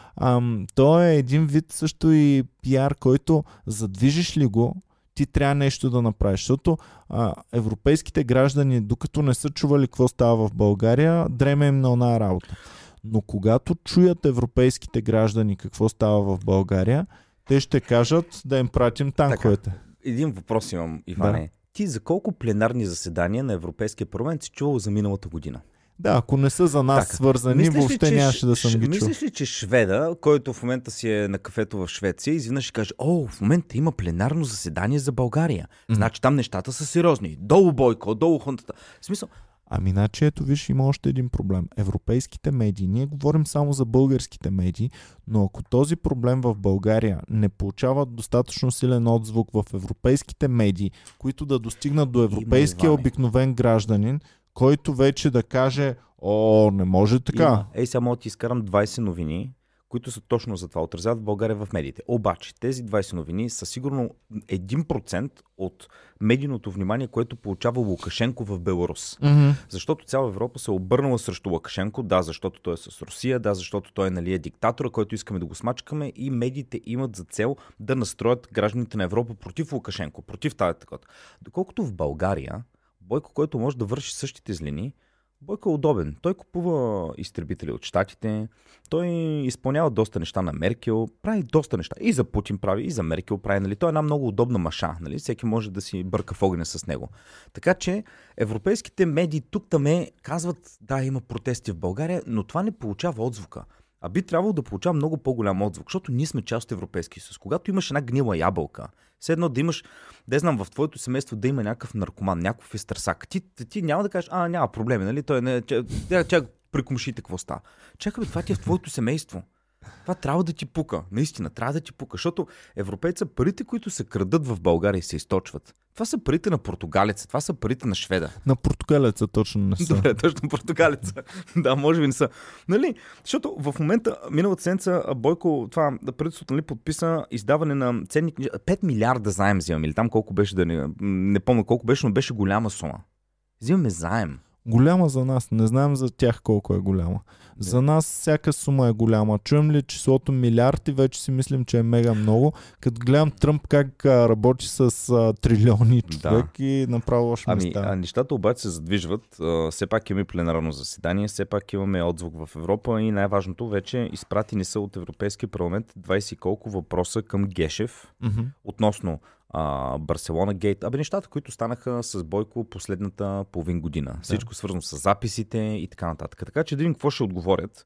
ам, то е един вид също и пиар, който задвижиш ли го, ти трябва нещо да направиш. Защото а, европейските граждани, докато не са чували какво става в България, дреме им на оная работа. Но когато чуят европейските граждани какво става в България, те ще кажат да им пратим танковете. Така, един въпрос имам, Иване. Да. Ти за колко пленарни заседания на Европейския парламент си чувал за миналата година? Да, ако не са за нас така, свързани, въобще нямаше да съм ги чул. Мислиш ли, че шведа, който в момента си е на кафето в Швеция, изведнъж ще каже, о, в момента има пленарно заседание за България. Значи там нещата са сериозни. Долу Бойко, долу хунтата. В смисъл... Ами иначе, ето виж, има още един проблем. Европейските медии, ние говорим само за българските медии, но ако този проблем в България не получава достатъчно силен отзвук в европейските медии, които да достигнат до европейския обикновен гражданин, който вече да каже, о, не може така. Има. Ей, само ти изкарам двайсет новини, които са точно за това, отразяват в България в медиите. Обаче тези двайсет новини са сигурно един процент от медийното внимание, което получава Лукашенко в Беларус. Mm-hmm. Защото цяла Европа се е обърнала срещу Лукашенко, да, защото той е с Русия, да, защото той нали, е диктатора, който искаме да го смачкаме и медиите имат за цел да настроят гражданите на Европа против Лукашенко, против тази такова. Доколкото в България, Бойко, който може да върши същите злини, Бойко е удобен. Той купува изтребители от щатите, той изпълнява доста неща на Меркел, прави доста неща. И за Путин прави, и за Меркел прави. Нали? Той е една много удобна маша. Нали? Всеки може да си бърка в огъня с него. Така че европейските медии тук-таме казват, да, има протести в България, но това не получава отзвука. А би трябвало да получава много по-голям отзвук, защото ние сме част от Европейския съюз. Когато имаш една гнила ябълка, все едно да имаш, да знам, в твоето семейство да има някакъв наркоман, някакъв естърсак, ти, ти няма да кажеш, а, няма проблеми, нали? Той не, че, че, при комшите какво става. Чакай, това ти е в твоето семейство. Това трябва да ти пука. Наистина, трябва да ти пука. Защото европейца, парите, които се крадат в България и се източват, това са парите на португалеца, това са парите на шведа. На португалеца точно не са. Добре, точно португалеца. Да, може би не са. Нали? Защото в момента, миналата седмица, Бойко, това правителството нали, подписа издаване на ценни книжа. пет милиарда заем взимаме. Или там колко беше, да не, не помня колко беше, но беше голяма сума. Взимаме заем. Голяма за нас. Не знаем за тях колко е голяма. Да. За нас всяка сума е голяма. Чуем ли числото милиард и вече си мислим, че е мега много. Като гледам Тръмп как а, работи с а, трилиони човек да. И направо още ами, места. А нещата обаче се задвижват. А, все пак имаме пленарно заседание, все пак имаме отзвук в Европа и най-важното вече изпратени са от Европейския парламент двайсет и колко въпроса към Гешев mm-hmm. относно Uh, Барселона Гейт, абе нещата, които станаха с Бойко последната половин година. Да. Всичко свързано с записите и така нататък. Така че да видим какво ще отговорят.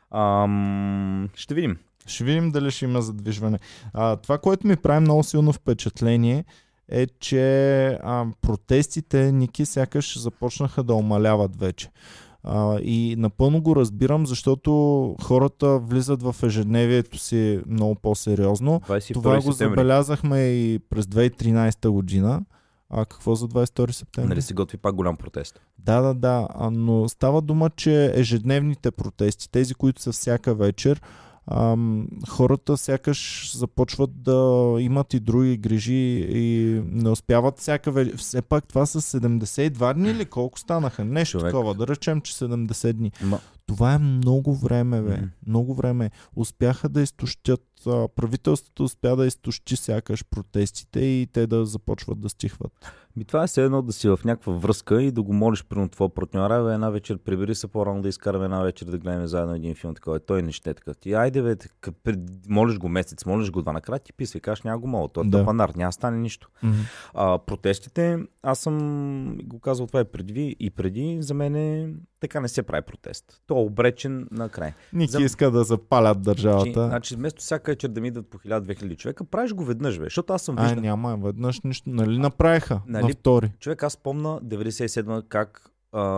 Um, ще видим. Ще видим дали ще има задвижване. А, това, което ми прави много силно впечатление е, че а, протестите, Ники, сякаш започнаха да омаляват вече. А, и напълно го разбирам, защото хората влизат в ежедневието си много по-сериозно. Това го забелязахме и през две хиляди и тринадесета година. А какво за двадесет и втори септември? Нали се готви пак голям протест? Да, да, да. Но става дума, че ежедневните протести, тези, които са всяка вечер, ам, хората сякаш започват да имат и други грижи и не успяват всяка вечер. Все пак това са седемдесет и два дни или колко станаха? Нещо Човек. такова. Да речем, че седемдесет дни. Ма... Това е много време, бе. Mm-hmm. Много време. Успяха да изтощят, правителството успя да изтощи сякаш протестите и те да започват да стихват. Ми това е все едно да си в някаква връзка и да го молиш при твоя партньора, бе, една вечер прибери се по-рано да изкараме една вечер да гледаме заедно един филм, такова. Той не ще така. Ти айде, бе, така, молиш го месец, молиш го два, накрая ти писва и кажеш, няма го мога. Той е да. Панар, няма стане нищо. Mm-hmm. А, протестите, аз съм го казал това е преди и преди, за мен е, така не се прави протест. То е обречен на край. Ники за... иска да запалят държавата. Значи, значи вместо всяка вечер да ми идват по хиляда-две хиляди човека, правиш го веднъж, бе, защото аз съм виждал. Ай, няма, веднъж нищо, нали направиха нали, на втори. Човек, аз помна деветдесет и седма как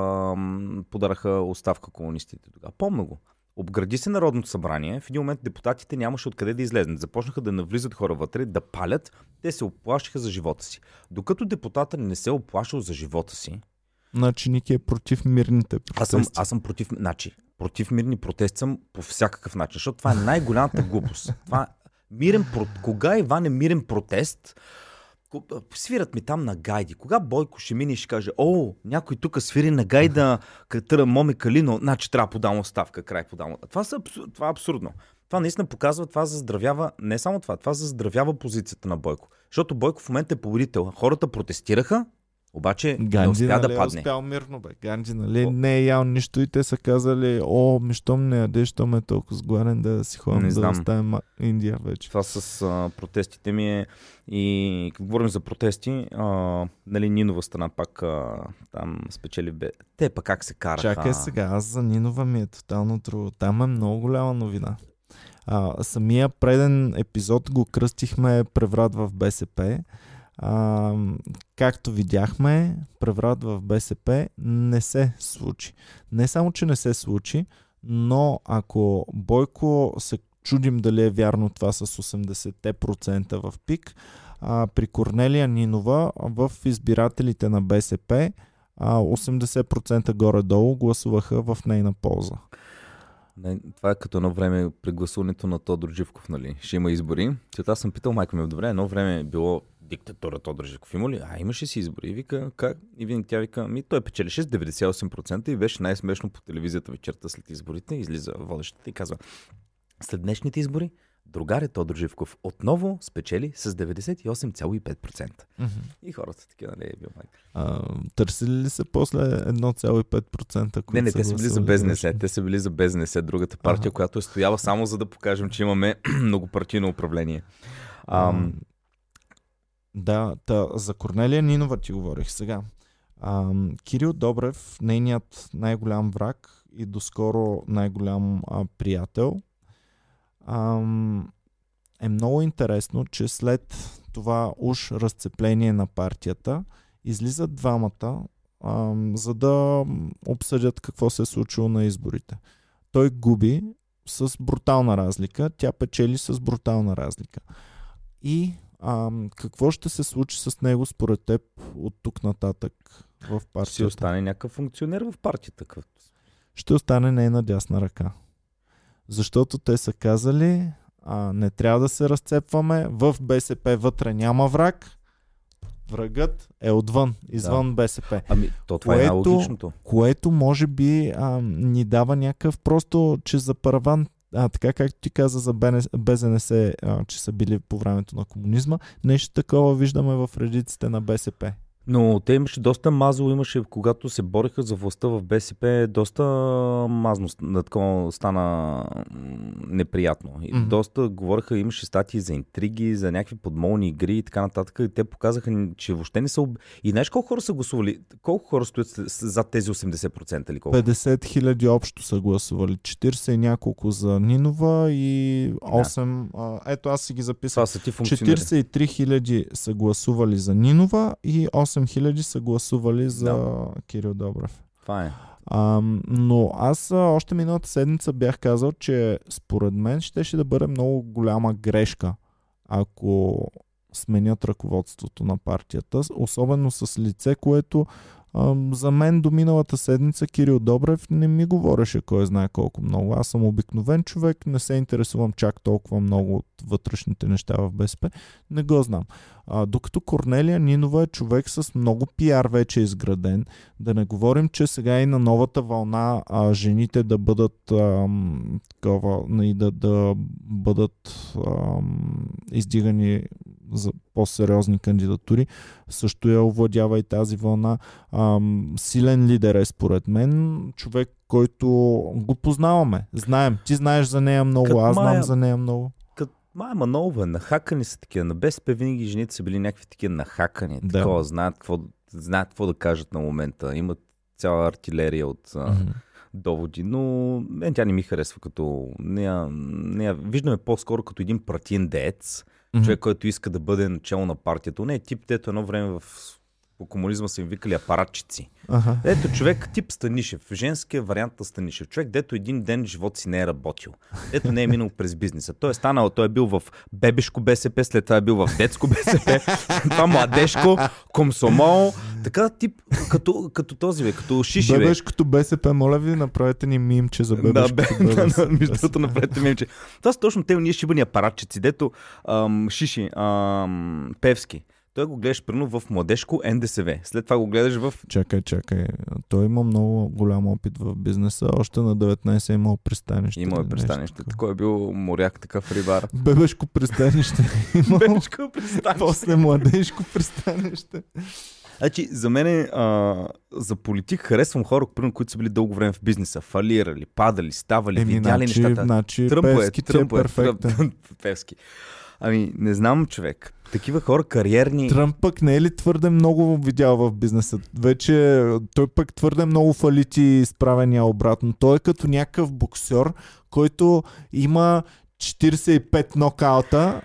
ам, подараха оставка комунистите тогава. Помна го. Обгради се Народното събрание, в един момент депутатите нямаше откъде да излезнат. Започнаха да навлизат хора вътре, да палят, те се оплашиха за живота си. Докато депутатът не се оплашил за живота си. Значи Ники е против мирните протести. Аз съм, аз съм против, значи, против мирни протести съм по всякакъв начин, защото това е най-голямата глупост. Това мирен, кога Иван е мирен протест? Свират ми там на гайди. Кога Бойко ще мине и ще каже, о, някой тук свири на гайда, катъра Моми Калино, значи трябва подам оставка, край подам. Това, са, това е абсурдно. Това наистина показва, това заздравява, не само това, това заздравява позицията на Бойко. Защото Бойко в момента е победител. Хората протестираха, обаче Ганди, не успя нали, да падне. Успял мирно, бе. Ганди, нали, не е ял нищо и те са казали, о, ми щом не ядеш, щом е толкова сгладен да си ходим да оставим Индия вече. Това с а, протестите ми е и като говорим за протести, а, нали, Нинова страна пак а, там спечели бе. Те пък как се караха? Чакай сега, аз за Нинова ми е тотално друго. Там е много голяма новина. А, самия преден епизод го кръстихме преврат в БСП. А, както видяхме, преврат в БСП не се случи. Не само, че не се случи, но ако Бойко се чудим дали е вярно това с осемдесет процента в пик, а, при Корнелия Нинова в избирателите на БСП а, осемдесет процента горе-долу гласуваха в нейна полза. Не, това е като едно време при гласуването на Тодор Живков, нали? Ще има избори. Чета аз съм питал майка ми, добре, едно време е било диктатура Тодор Живков. Има ли? А, имаше си избори. И вика, как? И винаги тя вика, ми той печелише с деветдесет и осем процента и беше най-смешно по телевизията вечерта след изборите. Излиза водещата и казва, след днешните избори другаря Тодор Живков отново спечели с деветдесет и осем цяло и пет процента. Mm-hmm. И хората такива, нали, е бил майка. А, търсили ли се после едно цяло и пет процента? Не, не, те са били за БЗНС. Те са били за БЗНС, другата партия, ага. която е стояла само за да покажем, че имаме многопартийно управление. Ам... Да, та, за Корнелия Нинова ти говорих сега. Ам, Кирил Добрев, нейният най-голям враг и доскоро най-голям а, приятел, ам, е много интересно, че след това уж разцепление на партията излизат двамата, ам, за да обсъдят какво се е случило на изборите. Той губи с брутална разлика, тя печели с брутална разлика. И ам, какво ще се случи с него според теб от тук нататък в партията? Ще остане някакъв функционер в партията. Ще остане нейна дясна ръка. Защото те са казали, а, не трябва да се разцепваме, в БСП вътре няма враг, врагът е отвън, извън да. БСП. Ами, то това което, е логичното. Което може би а, ни дава някакъв просто, че за параван, а, така както ти каза за БЗНС, а, че са били по времето на комунизма, нещо такова виждаме в редиците на БСП. Но те имаше доста мазало, имаше, когато се бореха за властта в БСП, доста мазно такова стана неприятно. И mm-hmm. доста говореха, имаше статии за интриги, за някакви подмолни игри и така нататък. И те показаха, че въобще не са... Об... И знаеш колко хора са гласували? Колко хора стоят зад тези осемдесет процента или колко? петдесет хиляди общо са гласували. четиридесет и няколко за Нинова и осем... Да. Ето аз си ги записах. четиридесет и три хиляди са гласували за Нинова и осем хиляди са гласували за да. Кирил Добрев. Това е. А, но аз а, още миналата седмица бях казал, че според мен ще, ще да бъде много голяма грешка, ако сменят ръководството на партията, особено с лице, което а, за мен до миналата седмица Кирил Добрев не ми говореше кой знае колко много. Аз съм обикновен човек, не се интересувам чак толкова много от вътрешните неща в БСП, не го знам. А, докато Корнелия Нинова е човек с много пиар вече изграден, да не говорим, че сега и на новата вълна а, жените да бъдат ам, такова, и да, да бъдат ам, издигани за по-сериозни кандидатури, също я овладява и тази вълна. Ам, силен лидер е според мен, човек, който го познаваме, знаем. Ти знаеш за нея много, Кът аз знам за нея много. Май Манолова, нахакани са такива. На БСП винаги жените са били някакви такива нахакани. Да. Такова, знаят какво, знаят какво да кажат на момента. Имат цяла артилерия от mm-hmm. а, доводи, но мен тя не ми харесва като... Нея, нея, виждаме по-скоро като един партиен деец, mm-hmm. човек, който иска да бъде начало на партията. Не е тип, дето едно време в... по комунизма са им викали апаратчици. Ага. Ето човек тип Станишев, женския вариант на Станишев. Човек, дето един ден живот си не е работил. Ето не е минал през бизнеса. Той е станал, той е бил в бебешко БСП, след това е бил в детско БСП, това младежко, комсомол. Така тип, като, като този, бе, като шиши. Бебешкото БСП, моля ви, направете ни мимче за бебешкото да, БСП. Да, между другото направете мимче. Това са точно те ние шибани апаратчици, дето ам, шиши, ам, Певски. Той го гледаш примерно в младежко Н Д С В. След това го гледаш в... Чакай, чакай. Той има много голям опит в бизнеса. Още на деветнайсет е имал пристанище. Имал е пристанище. Такой е бил моряк, такъв рибар. Бебешко пристанище. Бебешко пристанище. После младежко пристанище. Значи, за мен за политик харесвам хора, които са били дълго време в бизнеса. Фалирали, падали, ставали, Еми, видяли значи, нещата. Значи, Тръмпо е, Певски ти е перфектен. Певски. Ами, не знам, човек. Такива хора кариерни... Тръмп пък не е ли твърде много видял в бизнеса? Вече той пък твърде много фалити изправения обратно. Той е като някакъв боксер, който има четирийсет и пет нокаута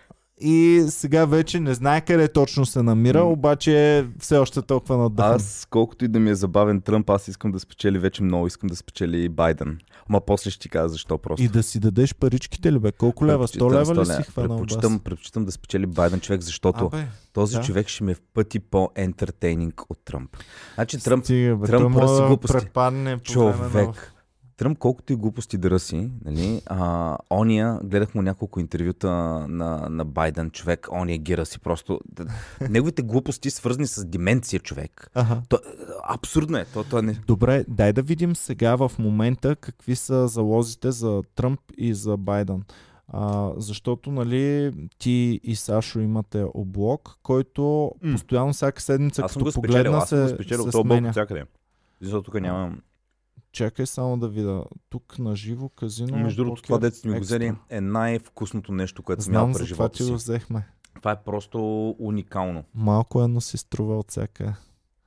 и сега вече не знае къде точно се намира, mm. обаче е все още толкова надъхан. Аз, колкото и да ми е забавен Тръмп, аз искам да спечели вече много, искам да спечели Байден. Ама после ще ти кажа защо просто. И да си дадеш паричките ли бе? Колко лева? сто лева ли си хванал бас? Предпочитам да спечели Байден човек, защото а, бе, този да. човек ще ми е в пъти по-ентертейнинг от Тръмп. Значи Тръмп, Стига, бе, Тръмп пръси глупости. Препадне по човек. Тръмп, колкото и глупости да ръси, нали, а, ония, гледах му няколко интервюта на, на Байден, човек, ония ги ръси просто. Неговите глупости свързани с деменция, човек. Ага. То, абсурдно е. То, то не... Добре, дай да видим сега в момента какви са залозите за Тръмп и за Байден. А, защото, нали, ти и Сашо имате облог, който mm. постоянно всяка седмица, аз като спечелил, погледна аз се, спечелил, се това сменя. Всякъде. Защото тук нямам... Чакай само да видя. Тук на живо казино... Между другото, това дете ми го взели е най-вкусното нещо, което съм ял през живота си. Знам, за това ти го взехме. Това е просто уникално. Малко едно си струва от всяка. Mm-hmm.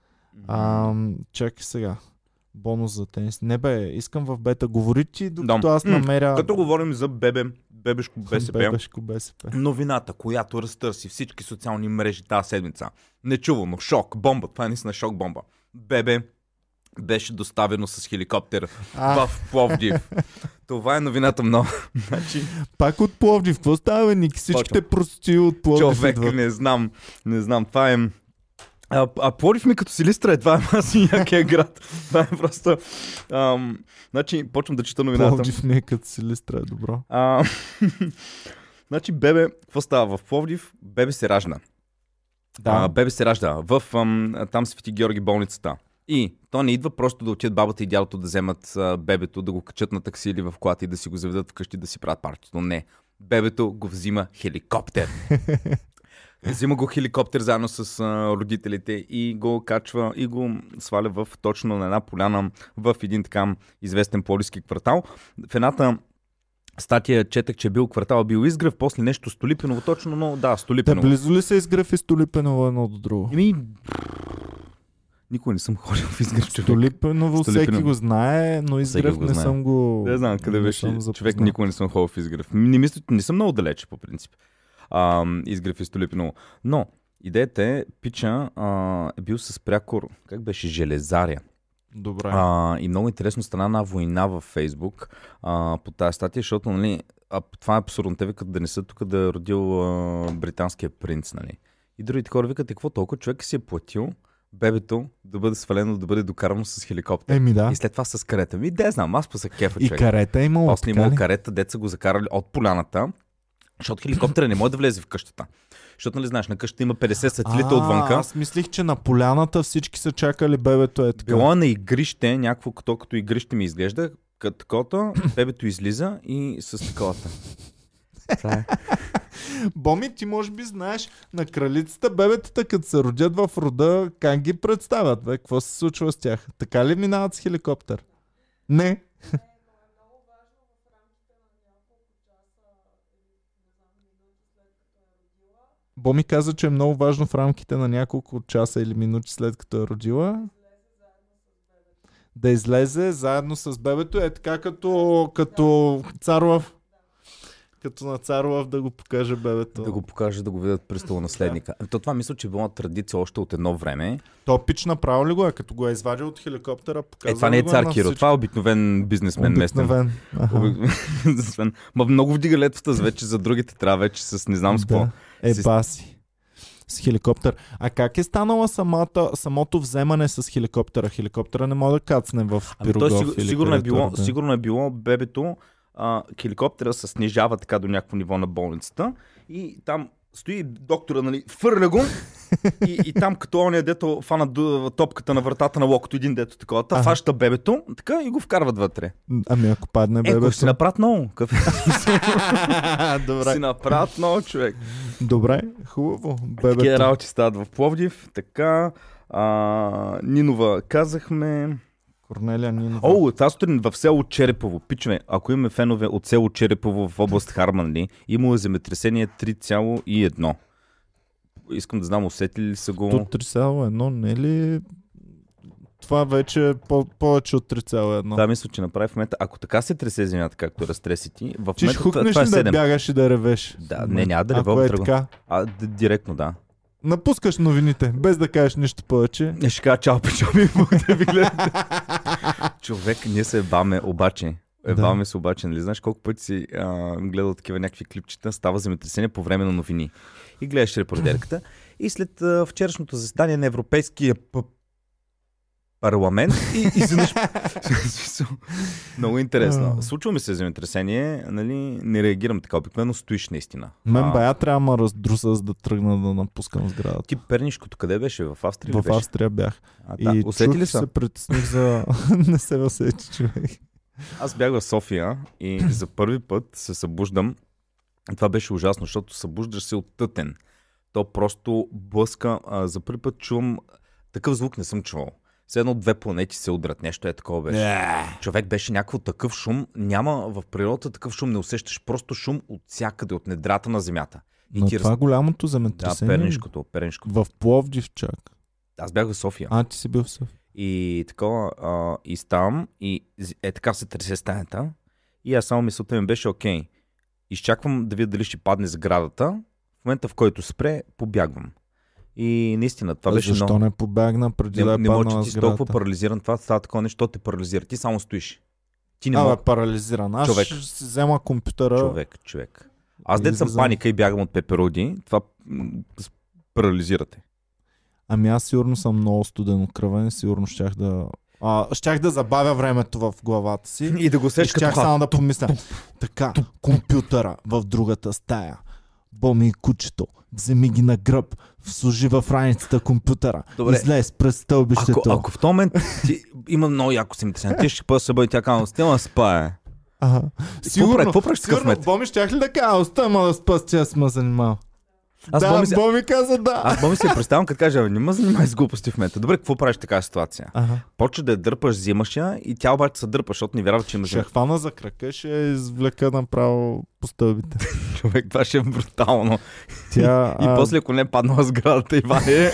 А, чакай сега. Бонус за тенис. Не бе, искам в бета. Говори ти, докато аз намеря... Като говорим за бебе, бебешко БСП. Бебешко БСП. Новината, която разтърси всички социални мрежи тази седмица. Нечувано, шок, бомба. Това е наистина шок бомба. Бебе беше доставено с хеликоптер а. в Пловдив. Това е новината много. Значи... Пак от Пловдив. Какво става, бе, Ники? Всичките прости от Пловдив. Човек, идват. не знам. Не знам. Това е... А, а Пловдив ми като Силистра е. Това е маси якия град. Това е просто... Ам... Значи, почвам да чета новината. Пловдив ми е като Силистра е добро. А... значи, бебе... Какво става? В Пловдив бебе се ражда. Да. А, бебе се ражда. В ам, там Свети Георги болницата. И то не идва просто да отидат бабата и дядото да вземат а, бебето, да го качат на такси или в колата и да си го заведат вкъщи да си правят партито. Не. Бебето го взима хеликоптер. Взима го хеликоптер заедно с а, родителите и го качва и го сваля в точно на една поляна в един така известен пловдивски квартал. В едната статия четах, че бил квартал, бил Изгрев, после нещо Столипиново точно, но да, Столипиново. Те близо ли се Изгрев и Столипиново едно до друго? Еми... Никой не съм ходил в Изгрев, човек. Столипиново всеки го знае, но Изгрев го не знае. съм го... Не знам къде беше. Човек, никой не съм ходил в Изгрев. Не мисля, не съм много далече по принцип. А, Изгрев и Столипиново. Но идеята е, пича а, е бил с прякор, как беше, железаря. Добре. А, и много интересно стана на война във Фейсбук а, по тази статия, защото нали, а, това е абсурдно. Те викат да не са тук да е родил а, британския принц. Нали. И другите хора викат, какво толкова човек си е платил бебето да бъде свалено, да бъде докарано с хеликоптер. Еми да. И след това с карета. Ми, де знам, аз по са кефа И човек. карета е имало. После имало карета, деца го закарали от поляната, защото хеликоптера не може да влезе в къщата. Защото, нали знаеш, на къщата има петдесет сателита отвънка. Аз мислих, че на поляната всички са чакали бебето е така. Било на игрище, някакво като, като игрище ми изглежда, като такова, бебето излиза и с таковата. Боми, ти може би знаеш на кралицата бебетата, като се родят в рода, как ги представят, бе? Какво се случва с тях? Така ли минават с хеликоптер? Не. Боми каза, че е много важно в рамките на няколко часа или минути след като е родила да излезе заедно с бебето. Е така като, като Царлав. Като на Царлав да го покаже бебето. Да го покаже, да го видят престолонаследника. То това мисля, че била традиция още от едно време. То пич направо ли го е? Като го е извадил от хеликоптера, показва. Е, това не е цар Киро, това е обикновен бизнесмен местен. Обикновен. Ма много вдига летвата вече за другите, трябва вече с не знам с какво. Да. Е, баси. С хеликоптер. А как е станала самата, самото вземане с хеликоптера? Хеликоптера не може да кацне в Пирогов. Ами сигур, сигурно, е било, да. сигурно е било бебето, а, хеликоптера се снижава така до някакво ниво на болницата и там стои доктора, нали, фърля го и, и там като ония дето фана топката на вратата на локото, един дето такова, ага. Фаща бебето така и го вкарват вътре. Ами ако падне бебето? Е, си направят много. Добре. Си направят много, човек. Добре, хубаво. Бебето. Такива работи стават в Пловдив. Така, а, Нинова казахме... Корнелия Нинова. О, тази сутрин в село Черепово. Пичове, ако имаме фенове от село Черепово в област Харманли, имало земетресение три цяло и едно. Искам да знам, усетили ли са го... Тут три цяло и едно, не е ли... Това вече е по- повече от три цяло и едно. Да, мисля, че направи в момента. Ако така се тресе земята, както разтреси ти, в Ти момента хукнеш това е седем. Да бягаш и да ревеш. Да, не, няма да рева. Ако е така. А, д- директно, да. Напускаш новините, без да кажеш нищо повече. Не ще кажа чао, печоби, да ви гледате. Човек, ние се ебаме, обаче. Ебаме да. се обаче, нали знаеш колко пъти си а, гледал такива някакви клипчета, става земетресение по време на новини. И гледаш репортерката. И след а, вчерашното заседание на Европейския п- парламент и изведнъж... Много интересно. Случва ми се земетресение, нали, не реагирам така, обикновено стоиш наистина. Мен а... бая трябва ма раздруса, за да тръгна да напускам сградата. Ти Пернишкото къде беше? В Австрия В беше? Австрия бях. А, да. И усети ли чух, са? се притесних за... не се усети, човек. Аз бях в София и за първи път се събуждам. Това беше ужасно, защото събуждаш се от тътен. То просто блъска. А, за първи път чувам... Такъв звук не съм чувал. Все едно две планети се удрят. Нещо е такова беше. Yeah. Човек беше някакво такъв шум. Няма в природата такъв шум, не усещаш. Просто шум от всякъде, от недрата на земята. И Но ти това раз... голямото земетресение. Да, Пернишкото, Пернишкото. В Пловдив чак. Аз бях в София. А, ти си бил в София. И такова, а, и ставам, и е така се тресе стаята. И аз само мисълта ми беше, окей, изчаквам да видя дали ще падне сградата. В момента, в който спре, побягвам. И наистина, това а беше защо много... не побягна преди не, да е не паднала може, че ти си сградата? толкова парализиран. Това става такова нещо, те парализира. Ти само стоиш. Ти не а, мога... бе, парализиран. Аз човек. ще си взема компютъра. Човек, човек. Аз дет съм излизам. паника и бягам от пепероди. Това м- парализирате. Ами аз сигурно съм много студенокръвен, сигурно щях да... А, щях да забавя времето в главата си. И да го И сеш като щях само да помисля. Така, компютъра в другата стая. Боми и кучето. Вземи ги на гръб. Служи в раницата компютъра. Добре. Излез през стълбището. Ако, ако в този момент ти, има много яко си ми тресен, ти ще пъс събъде тя казва, стема спае. Ага. Сигурно, какво правиш такъв сигурно, мет? Боми щях ли да кажа, остама да спа с тя сме занимал. Аз да, Боми си... Боми каза да. Аз Боми си я представям, като кажа, не ме занимай с глупости в момента. Добре, какво правиш в такава ситуация? Ага. Почва да я дърпаш, взимаш я и тя обаче се дърпа, защото не вярва, че има Ще я хвана за крака, ще я извлека направо по стълбите. човек, това ще е брутално. Тя, и а... после, ако не е паднала сградата, Иване...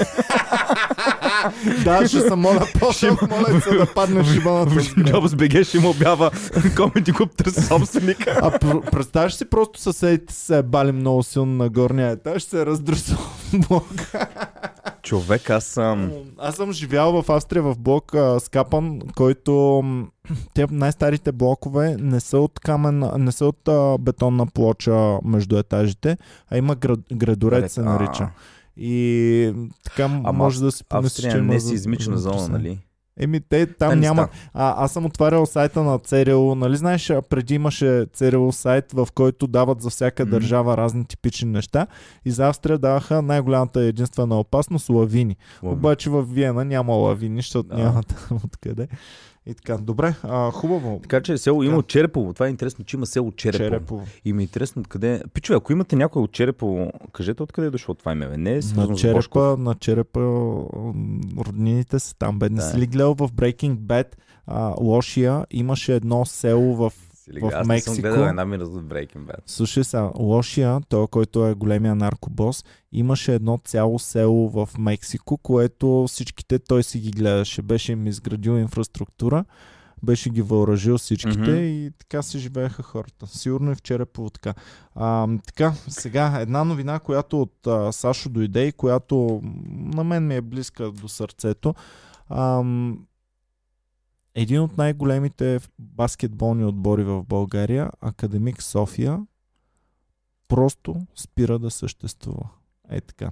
да, ще съм моля, после моля се да падне в шибаната сграда. Джобс БГ ще му обява Comedy Club търси собственика. А пр- представяш си просто съседите се е бали много силно на горния етаж, ще се е раздръсал в блока. Човек, аз съм... Аз съм живял в Австрия в блок а, Скапан, който те най-старите блокове не са от камен, не са от а, бетонна плоча между етажите, а има град, градоред се нарича. И така Ама може да си помислиш, че Австрия има не за- си измична за- зона, нали? Еми, те там Там няма. ста. А, аз съм отварял сайта на ЦРУ, нали знаеш, а, преди имаше ЦРУ сайт, в който дават за всяка Мгм. държава разни типични неща и за Австрия даваха най-голямата и единствена опасност лавини. Обаче в Виена няма лавини, защото Да. няма там откъде. И така, добре, а, хубаво. Така че село има от Черепово. Това е интересно, че има село Черепово. Черепово. И ми е интересно откъде... Пичове, ако имате някой от Черепово, кажете откъде е дошло това име. Бе. Не е свързано На с Бошков. черепа, на черепа м, роднините са там. Бе, не Да. си ли гледал в Breaking Bad а, лошия, имаше едно село в Сили- в Аз не съм Мексико. гледал една мира от Breaking Bad. Слушай сега, лошия, той, който е големия наркобос, имаше едно цяло село в Мексико, което всичките той си ги гледаше. Беше им изградил инфраструктура, беше ги въоръжил всичките Мгм. и така си живееха хората. Сигурно и в Черепово така. А, така, сега една новина, която от а, Сашо дойде и която на мен ми е близка до сърцето. Ам, един от най-големите баскетболни отбори в България, Академик София, просто спира да съществува. Е така.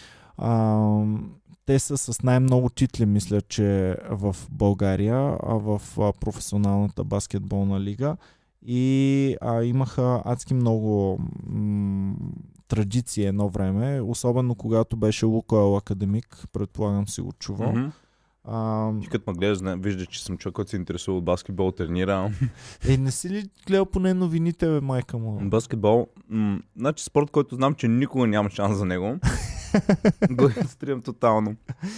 А, те са с най-много титли, мисля, че в България, а в а, професионалната баскетболна лига. И а, имаха адски много м- традиции едно време, особено когато беше Лукойл Академик, предполагам си го чувал. Мгм. А, Ти като ме гледаш, зна- виждаш, че съм човек, който се интересува от баскетбол, тренира. е, не си ли гледал поне новините, бе, майка му? Баскетбол, м- значи спорт, който знам, че никога няма шанс за него. Го инстриям тотално.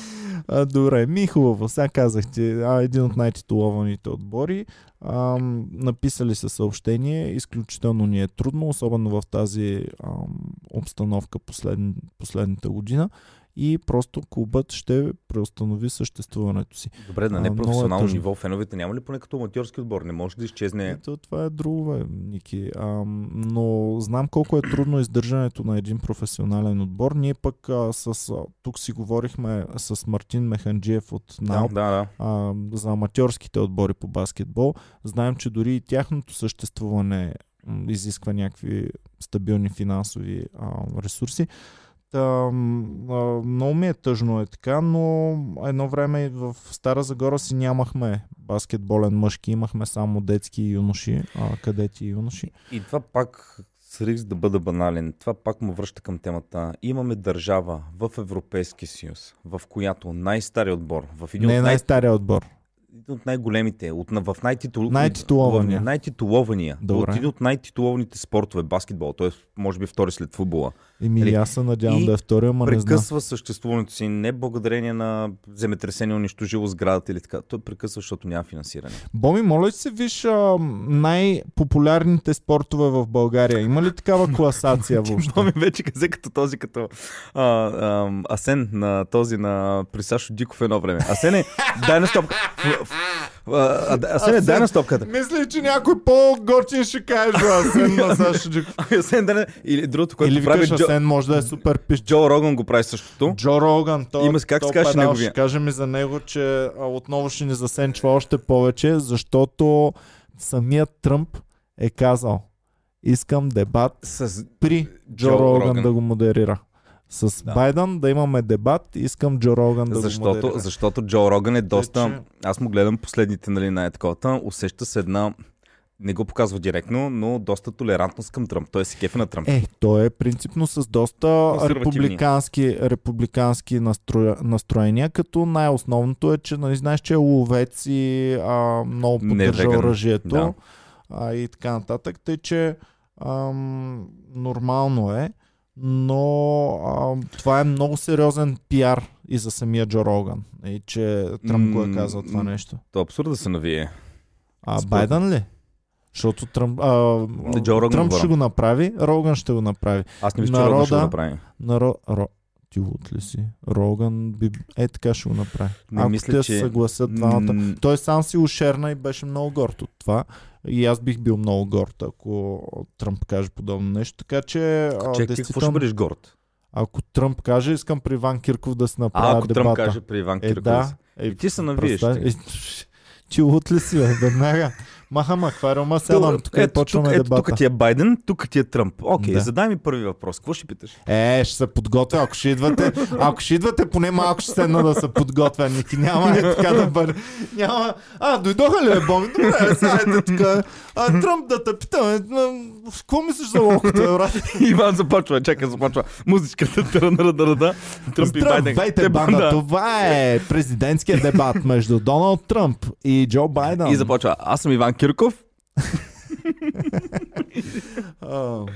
А, добре, ми хубаво. Сега казах ти, а, един от най-титулованите отбори. А, написали са съобщение, изключително ни е трудно, особено в тази а, обстановка послед, последната година. И просто клубът ще преустанови съществуването си. Добре, на А, много е непрофесионално тъжно. ниво феновете няма ли поне като аматьорски отбор? Не може да изчезне. Ето, това е друго, бе, Ники. А, но знам колко е трудно издържането на един професионален отбор. Ние пък а, с, а, тук си говорихме с Мартин Механджиев от Да, НАОП, да, да. а, за аматьорските отбори по баскетбол. Знаем, че дори и тяхното съществуване м, изисква някакви стабилни финансови а, ресурси. Та, м, а, много ми е тъжно е така, но едно време в Стара Загора си нямахме баскетболен мъжки, имахме само детски и юноши, а, кадети и юноши. И това пак, с риск да бъда банален, това пак му връща към темата. Имаме държава в Европейския съюз, в която най-старият отбор, в един Не е от, най- най-стария отбор. един от най-големите, от, на- в най-титул... Най-титулования. в най-титулования, Добре. от един от най-титулованите спортове, баскетбол, т.е. може би втори след футбола. Еми, Нали, аз се надявам и да е втория, ама не знам. Прекъсва съществуването си не благодарение на земетресение, унищожило сградата или така. Той прекъсва, защото няма финансиране. Боми, моля ти се, виж а, най-популярните спортове в България. Има ли такава класация въобще? Това ми вече каза като този, като а, а, Асен на този на при Сашо Диков едно време. Асен е, дай на стопка. В- в- а, а, Асен е, дай на стопката. Мисля, че някой по-готин ще каже, Асен на Сашо Диков. Асен, дай на... Или другото, което Или прави викаш, Джо, Асен може да е супер пиш. Джо Роган го прави същото. Джо Роган, то, Има- как то се казваше педал, неговия? ще кажем и за него, че а, отново ще ни засенчва още повече, защото самият Тръмп е казал: искам дебат С... при Джо, Джо Роган, Роган. да го модерира. С Да. Байден да имаме дебат, искам Джо Роган да го Защото, модерира. защото Джо Роган е доста... че- Аз му гледам последните, нали, на такова. Усеща се една... Не го показва директно, но доста толерантност към Тръмп. Той се кефи на Тръмп. Е, той е принципно с доста Консервативни. републикански, републикански настроя, настроения, като най-основното е, че нали, знаеш, че е ловец и а, много Не е поддържа веган. оръжието Да. а, и така нататък. Тъй, че ам, нормално е, но ам, това е много сериозен пиар и за самия Джо Роган. И че Тръмп го е М, казал това м, нещо. То е абсурд да се навие. А според- Байден ли? Защото Тръмп, а, Джо Роган Тръмп говоря. ще го направи, Роган ще го направи. Аз не мисля, че Роган ще го Народа- направи. Наро... Ро... Ти лут ли си? Роган би... Е, така ще го направи. Не Ако мисля, те че- се съгласят двамата. М, Той сам си ушерна и беше много горд от това. И аз бих бил много горд, ако Тръмп каже подобно нещо. Така че... а, Чек, ти какво ще действително- бъдеш горд? Ако Тръмп каже, искам при Иван Кирков да се направя А, ако дебата. Тръмп каже при Иван Е, Кирков. да. Е, И ти се навиеш. Е, ти лут ли си, бе? Веднага. Маха, ма, хваря, ма сядам. Тук е, почваме тук, дебата. Тук ти е Байден, тук ти е Тръмп. Окей, Да. задай ми първи въпрос. Какво ще питаш? Е, ще се подготвя. Ако ще идвате, ако ще идвате, поне малко ще седна да се подготвя. Ники няма е така да бъде. Няма. А, дойдоха ли, е, Боми? Добре, сега е така. А, Тръмп да те питаме. Какво мислиш за локото, брат? Иван започва, чакай, започва. Музичката търнарада. Тръмп и Байден. Здравейте, банда. Това е президентския дебат между Доналд Тръмп и Джо Байден. И започва. Аз съм Иван Кирков. Oh.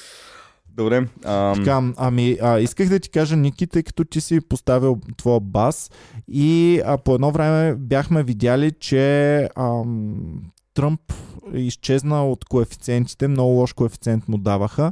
Добре. Ам... Така, ами, а, исках да ти кажа, Ники, тъй като ти си поставил твоя бас и а, по едно време бяхме видяли, че ам, Тръмп изчезна от коефициентите, много лош коефициент му даваха,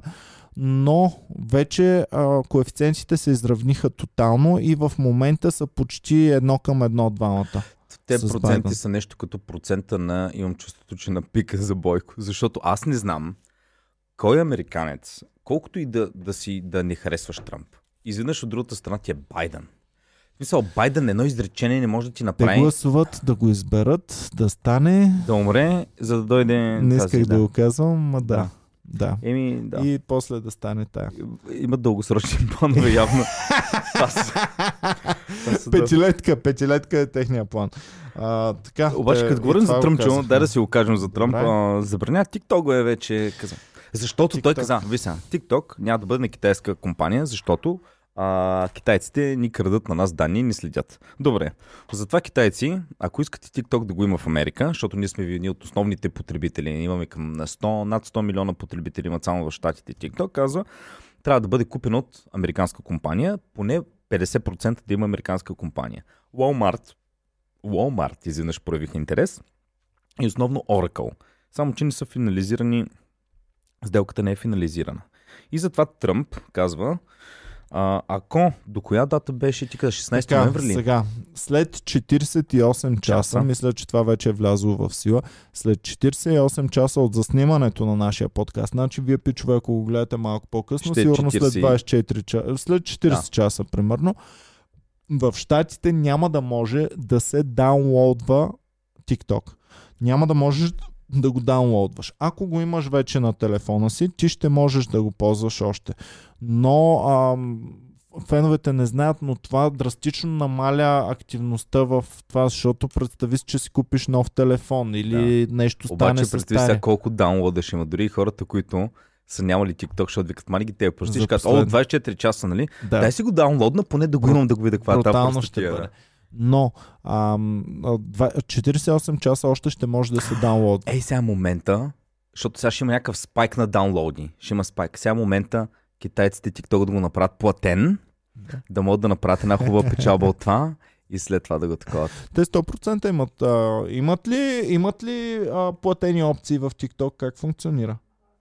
но вече а, коефициентите се изравниха тотално и в момента са почти едно към едно двамата. Те с проценти Байден. са нещо като процента на, имам чувството, че на пика за Бойко. Защото аз не знам кой американец, колкото и да, да си да не харесваш Тръмп, изведнъж от другата страна ти е Байден. В смисъл, Байден едно изречение не може да ти Те направи гласуват да го изберат, да стане. да умре, за да дойде Не тази, исках да го казвам, ма да. Да. Да. Еми, да. И после да стане тая. Имат дългосрочни планове явно. Това са- това са да- Петилетка, петилетка е техния план. А, така, Обаче, те- като и говорим това за го Тръмчо, казахме. дай да си го кажем за Тръмп. Добре. а, Забраня TikTok е вече каза. Защото той TikTok. каза, ви сега, TikTok няма да бъде на китайска компания, защото а, китайците ни крадат на нас данни и ни следят. Добре. Затова китайци, ако искате TikTok да го има в Америка, защото ние сме едни от основните потребители, имаме към на сто, над сто милиона потребители имат само в щатите TikTok, казва, трябва да бъде купен от американска компания, поне петдесет процента да има американска компания. Walmart, Walmart изведнъж проявиха интерес и основно Oracle. Само, че не са финализирани, сделката не е финализирана. И затова Тръмп казва, а, ако до коя дата беше, ти каза шестнайсети Така, ноември ли? сега, след четирийсет и осем часа, Часа. мисля, че това вече е влязло в сила, след четирийсет и осем часа от заснимането на нашия подкаст, значи вие, пичове, ако го гледате малко по-късно, Ще е сигурно след четирийсет. двайсет и четири часа, след четирийсет Да. часа, примерно, в щатите няма да може да се даунлоудва TikTok. Няма да можеш да го даунлоудваш. Ако го имаш вече на телефона си, ти ще можеш да го ползваш още. Но ам, феновете не знаят, но това драстично намаля активността в това, защото представи си, че си купиш нов телефон или нещо стане Обаче с представи сега стария. колко даунлода ще има. Дори и хората, които са нямали TikTok, защото викат, мани ги те прости, За ще кажат, о, послед- двайсет и четири часа, нали? Да. Дай си го даунлодна, поне да го имам да го видя каква е тази Брутално простотия. ще да. бъде. Но ам, а, два- четирийсет и осем часа още ще може да се даунлоудва. Ей, сега момента, защото сега ще има някакъв спайк на даунлоуди. Ще има спайк. Сега момента китайците TikTok да го направят платен, Да. да могат да направят една хубава печалба от това и след това да го таковат. Те сто процента имат. А, имат ли, имат ли а, платени опции в TikTok? Как функционира?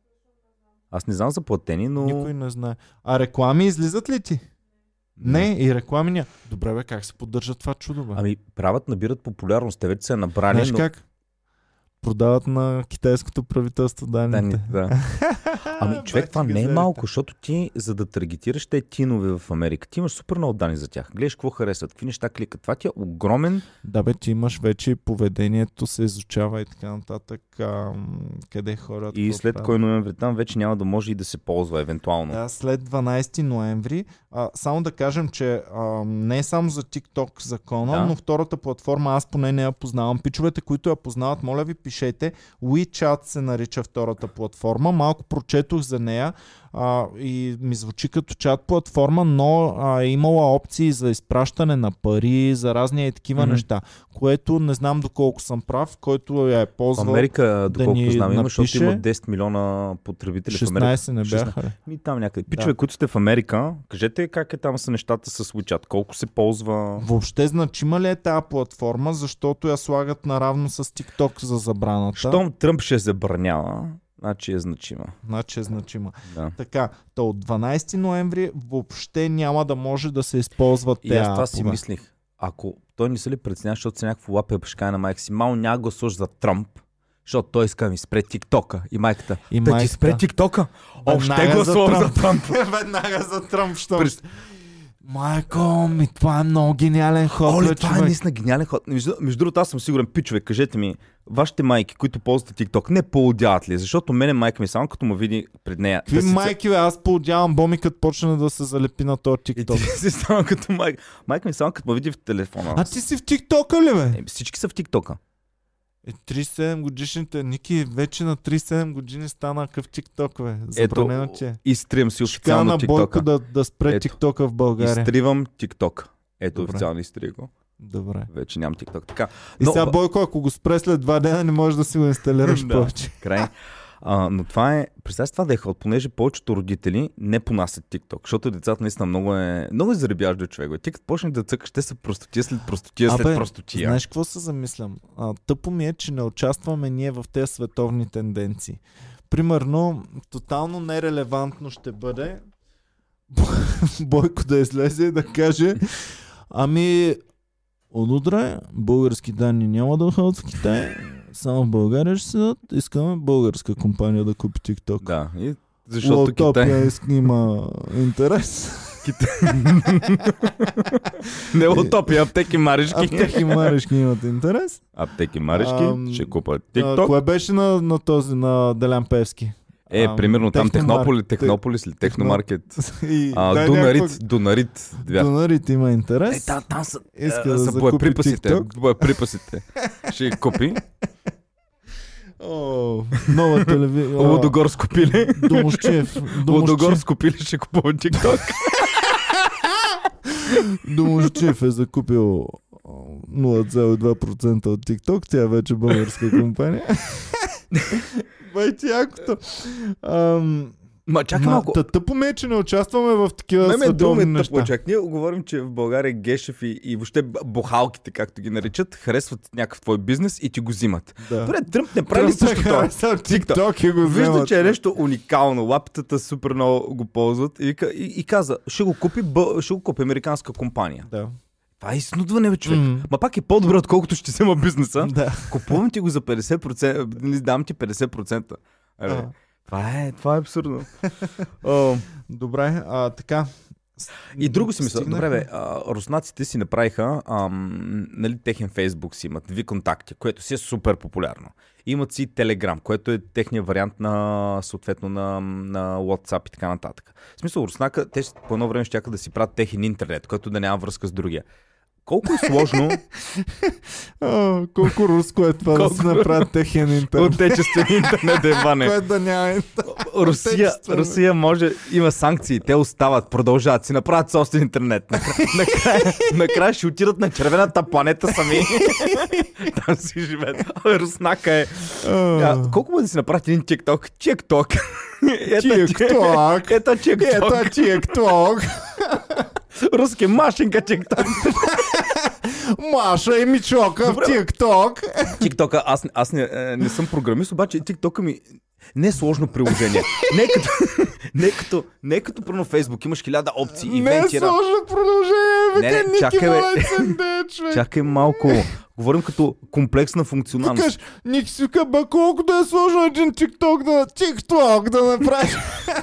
Аз не знам за платени, но... Никой не знае. А реклами излизат ли ти? Не, и реклами няма. Добре, бе, как се поддържа това чудо, бе? Ами правят, набират популярност. Те вече са набрани, Знаеш но... как? Продават на китайското правителство данните. Данни, да. Ами човек, това не е Газелите. малко, защото ти, за да таргетираш те тинове в Америка, ти имаш супер много данни за тях. Гледаш какво харесват, какви неща кликат. Това ти е огромен... Да, бе, ти имаш вече и поведението се изучава и така нататък. Ам, къде хората. И какво след правят. кой ноември там вече няма да може и да се ползва евентуално. Да, след дванайсети ноември. А, само да кажем, че а, не е само за TikTok закона, Да. но втората платформа аз поне не я познавам. Пичовете, които я познават, моля ви, пишете. WeChat се нарича втората платформа. Малко прочетох за нея а, и ми звучи като чат платформа, но а, е имала опции за изпращане на пари, за разни и такива Мгм. неща, което не знам доколко съм прав, който я е В ползвал. Америка, доколкото ни знам, има, защото напише има десет милиона потребители в Америка. шестнайсет не шестнайсет. бяха ли? И там някъде. Пичове, които сте в Америка, кажете как е там са нещата с WeChat, колко се ползва... Въобще значима ли е тази платформа, защото я слагат наравно с TikTok за забраната? Щом Тръмп ще забранява, значи е значима. Значи е значима. Да. Така, то от дванайсети ноември въобще няма да може да се използват И тези аз това си апове. мислих. Ако той не се ли преценява, защото се някакво лапе пешкая на майка си, мал няма гласуваш за Тръмп, Защото той иска ми спре тиктока. И майката, И да майката. ти спре тиктока. О, ще Веднага гласувам за Тръмп. Веднага за Тръмп, що През- Майко, ми това е много гениален ход, Оле, бе, това е човек. наистина гениален ход. Между, между другото, аз съм сигурен, пичове, кажете ми, вашите майки, които ползват TikTok, не поудяват ли? Защото мене майка ми само като му види пред нея. Какви да си- майки, бе, аз поудявам Боми, като почне да се залепи на този И ти TikTok. си само като майка. Майка ми само като му види в телефона. А ти си в TikTok ли, бе? Е, всички са в TikTok-а. Е, тридесет и седем годишните, Ники, вече на тридесет и седем години стана къв TikTok, бе. Ето, Забранено ти е. изтривам си Ще кажа официално на Бойко TikTok-а. да, да спре Ето. TikTok в България. Изтривам TikTok. Ето Добре. официално изтрия го. Добре. Вече нямам TikTok. Така. И Но- сега Бойко, ако го спре след два дена, не можеш да си го инсталираш Да. повече. Край. А, но това е, представя си това да е ход, понеже повечето родители не понасят TikTok, защото децата наистина много е, много е заребяжда човек. Ти като почнеш да цъкаш, те са простотия след простотия след Абе, простотия. знаеш какво се замислям? А, тъпо ми е, че не участваме ние в тези световни тенденции. Примерно, тотално нерелевантно ще бъде Бойко да излезе и да каже: ами, от утре български данни няма да ходят в Китай, само в България ще седат, искаме българска компания да купи TikTok. Да, и защото Лотопия Китай... иска- има интерес. Не утопия, аптеки Марешки. Аптеки Марешки имат интерес. Аптеки Марешки Ам, ще купат А, TikTok. кое беше на, на този, на Делян Певски? Е, Ам, примерно там Техномар- Технополис, Тех- Технополис или Техномаркет. И А, дай Донарит, някаква- Донарит. Две. Донарит има интерес. Е, там, там са, Иска а, да са закупи боеприпасите. TikTok. Боеприпасите. Ще ги купи. О, нова телевизия. Лудогорско пиле. Домощев. Домощев. Лудогорско пиле ще купува TikTok. Домощев е закупил а, нула цяло и две процента от TikTok. Тя е вече българска компания. Бай ти якото. Ам, Ма чакай ма, малко. та тъпо ме е, че не участваме в такива Ме ме световни думе неща. тъпо, чак. Ние говорим, че в България Гешев и, и въобще бухалките, както ги наричат, харесват някакъв твой бизнес и ти го взимат. Да. Добре, Тръмп не прави ли Тръмп също това? хареса TikTok и го Вижда, вземат. че е нещо уникално. Лапитата супер много го ползват и, вика- и, и каза, ще го купи, бъ, ще го купи американска компания. Да. Това е изнудване, бе, човек. М. Ма пак е по-добре, отколкото ще взема бизнеса. Да. Купувам ти го за петдесет процента, нали, дам ти петдесет процента. Абе, А. това е, това е абсурдно. О, Добре, а така. и друго си мисля, Стигнахме- добре бе, а, руснаците си направиха, ам, нали, техен Фейсбук си имат, Виконтакти, което си е супер популярно. Имат си Телеграм, което е техният вариант на, съответно, на, на WhatsApp и така нататък. В смисъл, руснака, те ще- по едно време ще да си правят техен интернет, който да няма връзка с другия. Колко е сложно О, колко руско е това да Колко си направят техен интернет. отечествен интернет е ване. Което да няма интернет. Русия, Отечествено. Русия може, има санкции, те остават, продължават, си направят собствен интернет. Накрая, накрая, накрая ще отидат на червената планета сами. Там си живеят. Абе, руснака е. А, колко може да си направят един TikTok? TikTok. Ето TikTok. Ето TikTok. Ето TikTok. Руски машинка TikTok. Маша и Мичока в Добре. TikTok. TikTok, аз, аз не, е, не съм програмист, обаче TikTok ми не е сложно приложение. Не е като, не е като, не е като прено Фейсбук, имаш хиляда опции, Не е ивенти. сложно продължение. Не, не, Вика, Ники чакай, бе. Малецен де, човек. Чакай малко. Говорим като комплексна функционалност. Викаш, Ники си вика, бе, колко да е сложно един TikTok да... TikTok да направиш.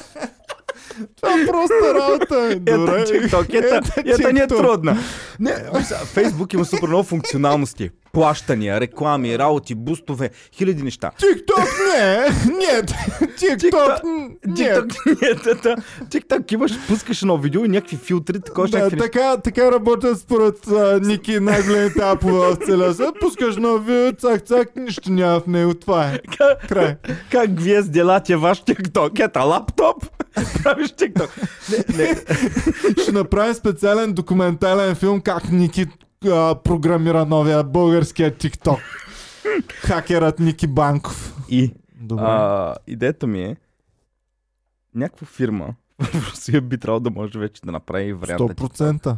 Това е проста работа. Ето Добре. TikTok, ето, ето ни е TikTok. трудна. Не, виж сега, Фейсбук има супер много функционалности. Плащания, реклами, работи, бустове, хиляди неща. TikTok не, нет. TikTok нет. TikTok, нет, ето. TikTok имаш, пускаш едно видео и някакви филтри, такова Да, някакви неща. така, така работят според а, Ники най-големите апове в целия свят. Пускаш нови видео, цак, цак, нищо няма в него. Това е. Край. Как вие сделате ваш TikTok? Ето лаптоп, правиш TikTok. Не, не. Ще направим специален документален филм как Ники а, програмира новия българския TikTok. Хакерът Ники Банков. И Добре. а, идеята ми е някаква фирма в Русия би трябвало да може вече да направи варианта. сто процента.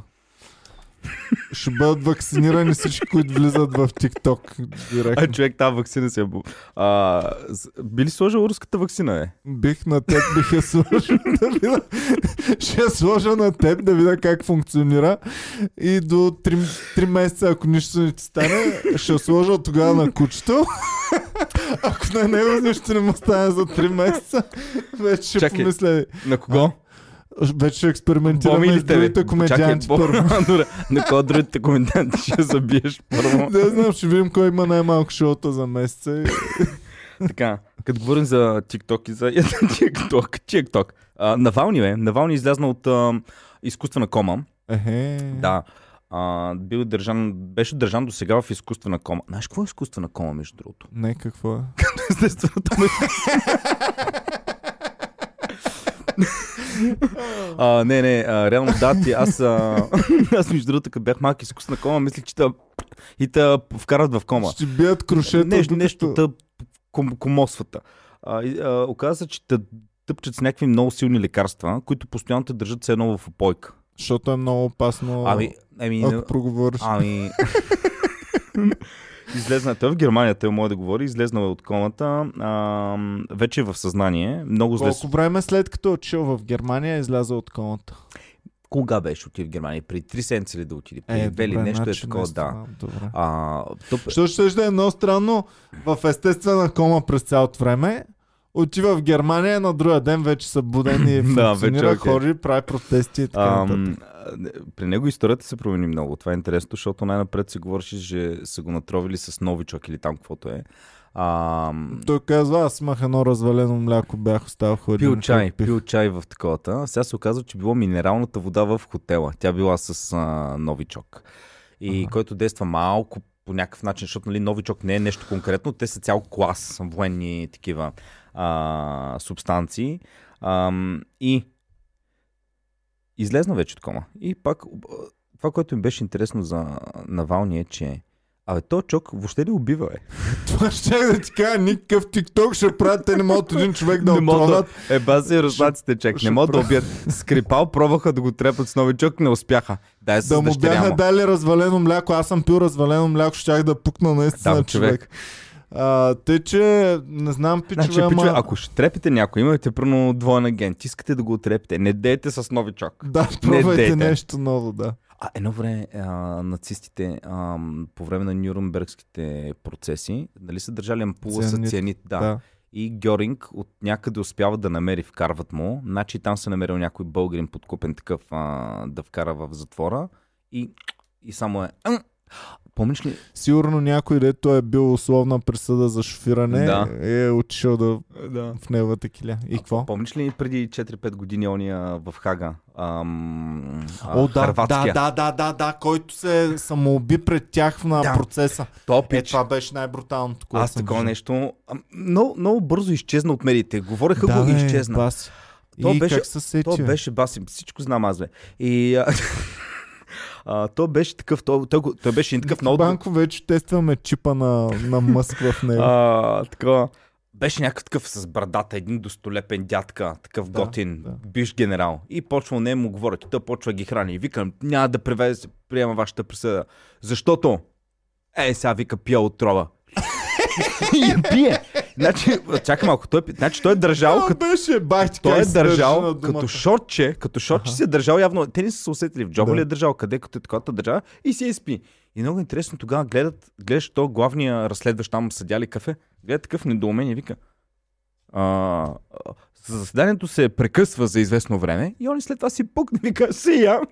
Ще бъдат вакцинирани всички, които влизат в TikTok. А, Директно. човек, тази вакцина си е бу... А, с- би ли сложил руската вакцина, е? Бих на теб, бих я сложил да видя. Ще я сложа на теб да видя как функционира. И до три месеца, ако нищо не ти стане, ще я сложа тогава на кучето. Ако на него нищо не му стане за три месеца, вече ще Чакай, помисля. На кого? Вече ще експериментираме с другите комедианти първо. На кой другите комедианти ще забиеш първо? Не знам, ще видим кой има най-малко шоута за месеца. Така, като говорим за TikTok и за TikTok, TikTok. А, Навални, бе. Навални излязна от а, изкуствена кома. Ехе. Да. А, бил държан, беше държан до сега в изкуствена кома. Знаеш какво е изкуствена кома, между другото? Не, какво е? Естественото А, не, не, а, реално да, ти, аз, а, аз между другото, като бях малък изкусна кома, мислих, че та, и те вкарат в кома. Ще бият крушета. Нещо, докато... нещо тъп, ком, комосвата. А, и, а, оказа се, че те тъпчат с някакви много силни лекарства, които постоянно те държат се едно в опойка. Защото е много опасно, ами, ами, ако проговориш. Ами... Излезна, той в Германия, той може да говори, излезнал е от комата, а, вече е в съзнание. Много зле. Колко време след като е отишъл в Германия, е излязъл от комата? Кога беше отиде в Германия? При три седмици ли да отиде? При Е, две ли? добре, Нещо значи е такова, да. Добре. А, топ... Що ще е много странно, в естествена кома през цялото време, отива в Германия, на другия ден вече са буден и Да, функционира, вече, окей. хори, прави протести и така Ам, нататък. при него историята се промени много. Това е интересно, защото най-напред се говореше, че са го натровили с новичок или там каквото е. Ам... Той казва, аз имах едно развалено мляко, бях оставил в Пил хладилника. чай, пих. пил чай в таковата. Сега се оказва, че било минералната вода в хотела. Тя била с а, новичок. И Ага. който действа малко по някакъв начин, защото нали, новичок не е нещо конкретно, те са цял клас военни такива а, субстанции. Ам, и излезна вече от кома. И пак, това, което ми беше интересно за Навални е, че абе, този чок въобще не убива, е. Това ще да ти кажа, никакъв тикток ще правят, те не могат един човек да Не могат отронат. Е, бази руснаците, чек. ще Не могат да прав- убият. Скрипал, пробваха да го трепат с новичок, не успяха. Дай с Да му дъщеря бяха му. дали развалено мляко, аз съм пил развалено мляко, щях да пукна наистина Да, човек. човек. А, тъй, че не знам, пичове, Значи, ама... пичове, ако ще трепите някой, имате пръвно двоен агент, искате да го отрепите, не дейте с новичок. Да, пробвайте дейте. нещо ново, да. А едно време а, нацистите а, по време на Нюрнбергските процеси, нали са държали ампула с Цианид, цианид, да. да. И Гьоринг от някъде успява да намери, вкарват му, значи там се намерил някой българин подкупен такъв а, да вкара в затвора и, и само е... «Ам!» Помниш ли? Сигурно някой, дето е бил условна присъда за шофиране, Да. е отишъл да... Да. в неговата киля. И какво? Помниш ли преди четири-пет години ония в Хага? Ам, а, О, да, да, хърватския? да, да, да, да, който се самоуби пред тях на Да. процеса. То Е, пич. това беше най-бруталното, което Аз съм такова виждал. нещо... а, Много, много бързо изчезна от медиите. Говореха Да, го и бе, изчезна. бас. То И беше- как се сети? То бе? беше баси, всичко знам аз, бе. И... А, а, то беше такъв, той, той, го- той беше един такъв много... Банко вече тестваме чипа на, на Мъск в него. А, такова. Беше някакъв такъв с брадата, един достолепен дядка, такъв Да, готин, да. биш генерал. И почва не му говорят, и той почва да ги храни. И викам, няма да превезе, приема вашата присъда. Защото, е, сега вика, пия отрова. И я пие. Значи, чакай малко, той, значи той е държал Това като... беше байт, Той как е се държи на държал думата. като шотче, като шотче Аха. си е държал явно, те не са се усетили в джоба Да. ли е държал, къде като е такова държава и си е спи. И много интересно тогава гледат, гледаш то главния разследващ там съдя ли кафе, гледа такъв недоумение и вика а, а, заседанието се прекъсва за известно време и он след това си пукне и вика, си я.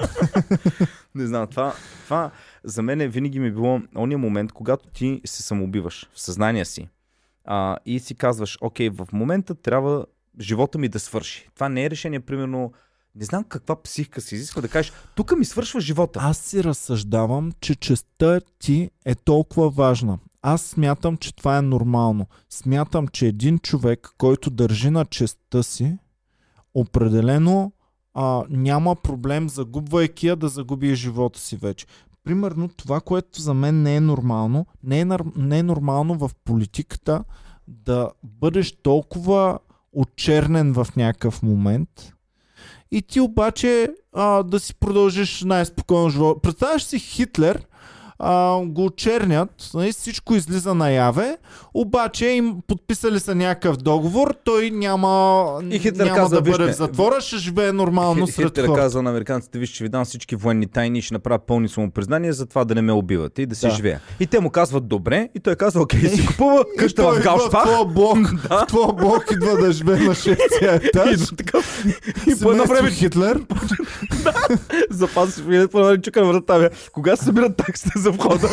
Не знам, това, това за мен винаги ми е било ония момент, когато ти се самоубиваш в съзнание си. А, и си казваш, окей, в момента трябва живота ми да свърши. Това не е решение, примерно, не знам каква психика се изисква да кажеш, тук ми свършва живота. Аз си разсъждавам, че честта ти е толкова важна. Аз смятам, че това е нормално. Смятам, че един човек, който държи на честта си, определено а, няма проблем, загубвайки я, да загуби живота си вече. Примерно това, което за мен не е нормално, не е, нар- не е нормално в политиката да бъдеш толкова очернен в някакъв момент и ти обаче а, да си продължиш най-спокойно живота. Представяш си Хитлер, а, го чернят, нали, всичко излиза наяве, обаче им подписали са някакъв договор, той няма, И Хитлер няма каза, да бъде вижте, в затвора, ще живее нормално Хит- сред Хитлер хората. каза на американците, виж, ще ви дам всички военни тайни и ще направя пълни самопризнания за това да не ме убивате и да си Да. живея. И те му казват добре и той казва, окей, си купува И къща той в идва в Галшфах. твоя блок, в твоя блок идва да живее на шестия етаж. Идва такъв. И по едно Семейство време Хитлер. запазва си видят по едно време чука на врата. Бе. Кога се събират таксите за входа?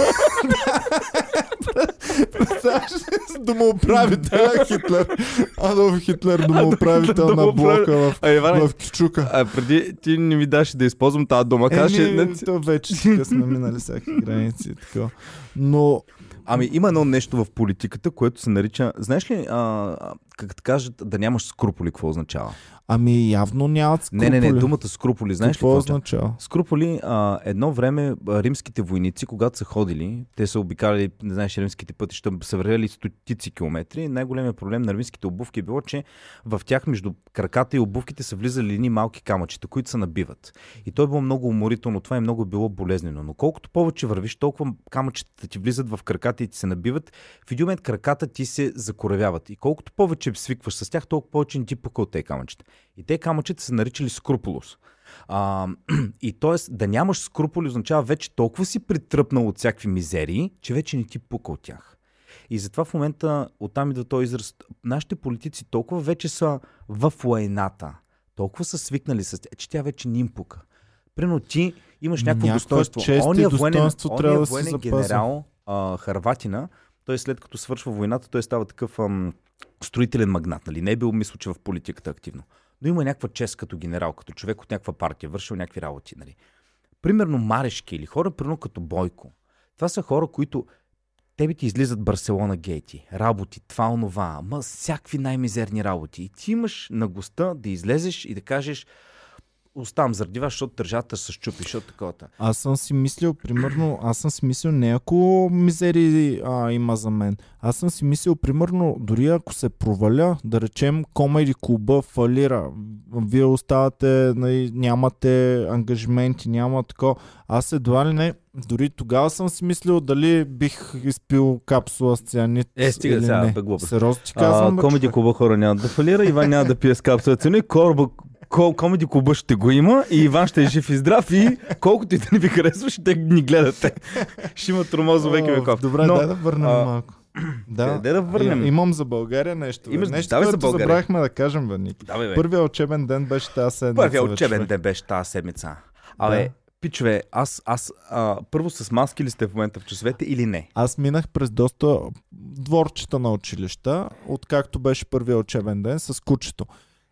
Представяш ли домоуправителя Хитлер? Адолф Хитлер, домоуправител на домоуправител. блока в, А, Иване, в Кичука. а преди ти не ми даш да използвам тази дума. Каже, Еми, не, то вече тук сме минали всяки граници и така. Но Ами има едно нещо в политиката, което се нарича... Знаеш ли, а, а, как да кажат, да нямаш скруполи, какво означава? Ами явно нямат скруполи. Не, не, не, думата скруполи, знаеш Какво ли какво означава? означава? Скруполи, а, едно време а, римските войници, когато са ходили, те са обикаляли, не знаеш, римските пътища, са вървяли стотици километри. Най-големият проблем на римските обувки е било, че в тях между краката и обувките са влизали едни малки камъчета, които се набиват. И то е било много уморително, това и много било болезнено. Но колкото повече вървиш, толкова камъчета ти влизат в краката и ти се набиват, в един момент краката ти се закоревяват. И колкото повече свикваш с тях, толкова повече не ти пука от тези камъчета. И те камъчета са наричали скрупулос. А, и т.е. да нямаш скруполи означава вече толкова си притръпнал от всякакви мизерии, че вече не ти пука от тях. И затова в момента оттам идва този израз. Нашите политици толкова вече са в войната, толкова са свикнали с тях, че тя вече не им пука. Примерно ти имаш някакво Някаква достоинство. чест и Ония военен, достоинство трябва ония да си военен запазва. генерал а, Харватина, той след като свършва войната, той става такъв ам, строителен магнат. Нали? Не е бил, мисля, че в политиката активно. Но има някаква чест като генерал, като човек от някаква партия, вършил някакви работи. Нали? Примерно Марешки или хора, примерно като Бойко. Това са хора, които тебе ти излизат Барселона гейти, работи, това, онова, ма всякакви най-мизерни работи. И ти имаш наглостта да излезеш и да кажеш, оставам заради вас, защото държавата се щупи, защото таковата. Аз съм си мислил, примерно, аз съм си мислил не ако мизери а, има за мен. Аз съм си мислил, примерно, дори ако се проваля, да речем комеди клуба фалира, вие оставате, нали, нямате ангажименти, няма такова. Аз едва ли не, дори тогава съм си мислил дали бих изпил капсула с цианид. Е, стига или сега, не. бе, глупост. Сериозно ти казвам, бе, Комеди човек. клуба хора няма да фалира, Иван няма да пие с капсула цианид, корба Комеди клуба ще го има и Иван ще е жив и здрав и колкото и да не ви харесва, ще ни гледате. Ще има тормозо веки О, веков. Добре, Но, дай да върнем а, малко. Да, къде да върнем? И- Имам за България нещо. бе. Имаш- Нещо, давай за което България. забравихме да кажем, бе, Ники. Давай, бе. Първият учебен ден беше тази седмица. Първият бе, учебен човек. ден беше тази седмица. Абе, Да. пичове, аз, аз а, първо с маски ли сте в момента в часовете или не? Аз минах през доста дворчета на училища, откакто беше първият учебен ден с кучето.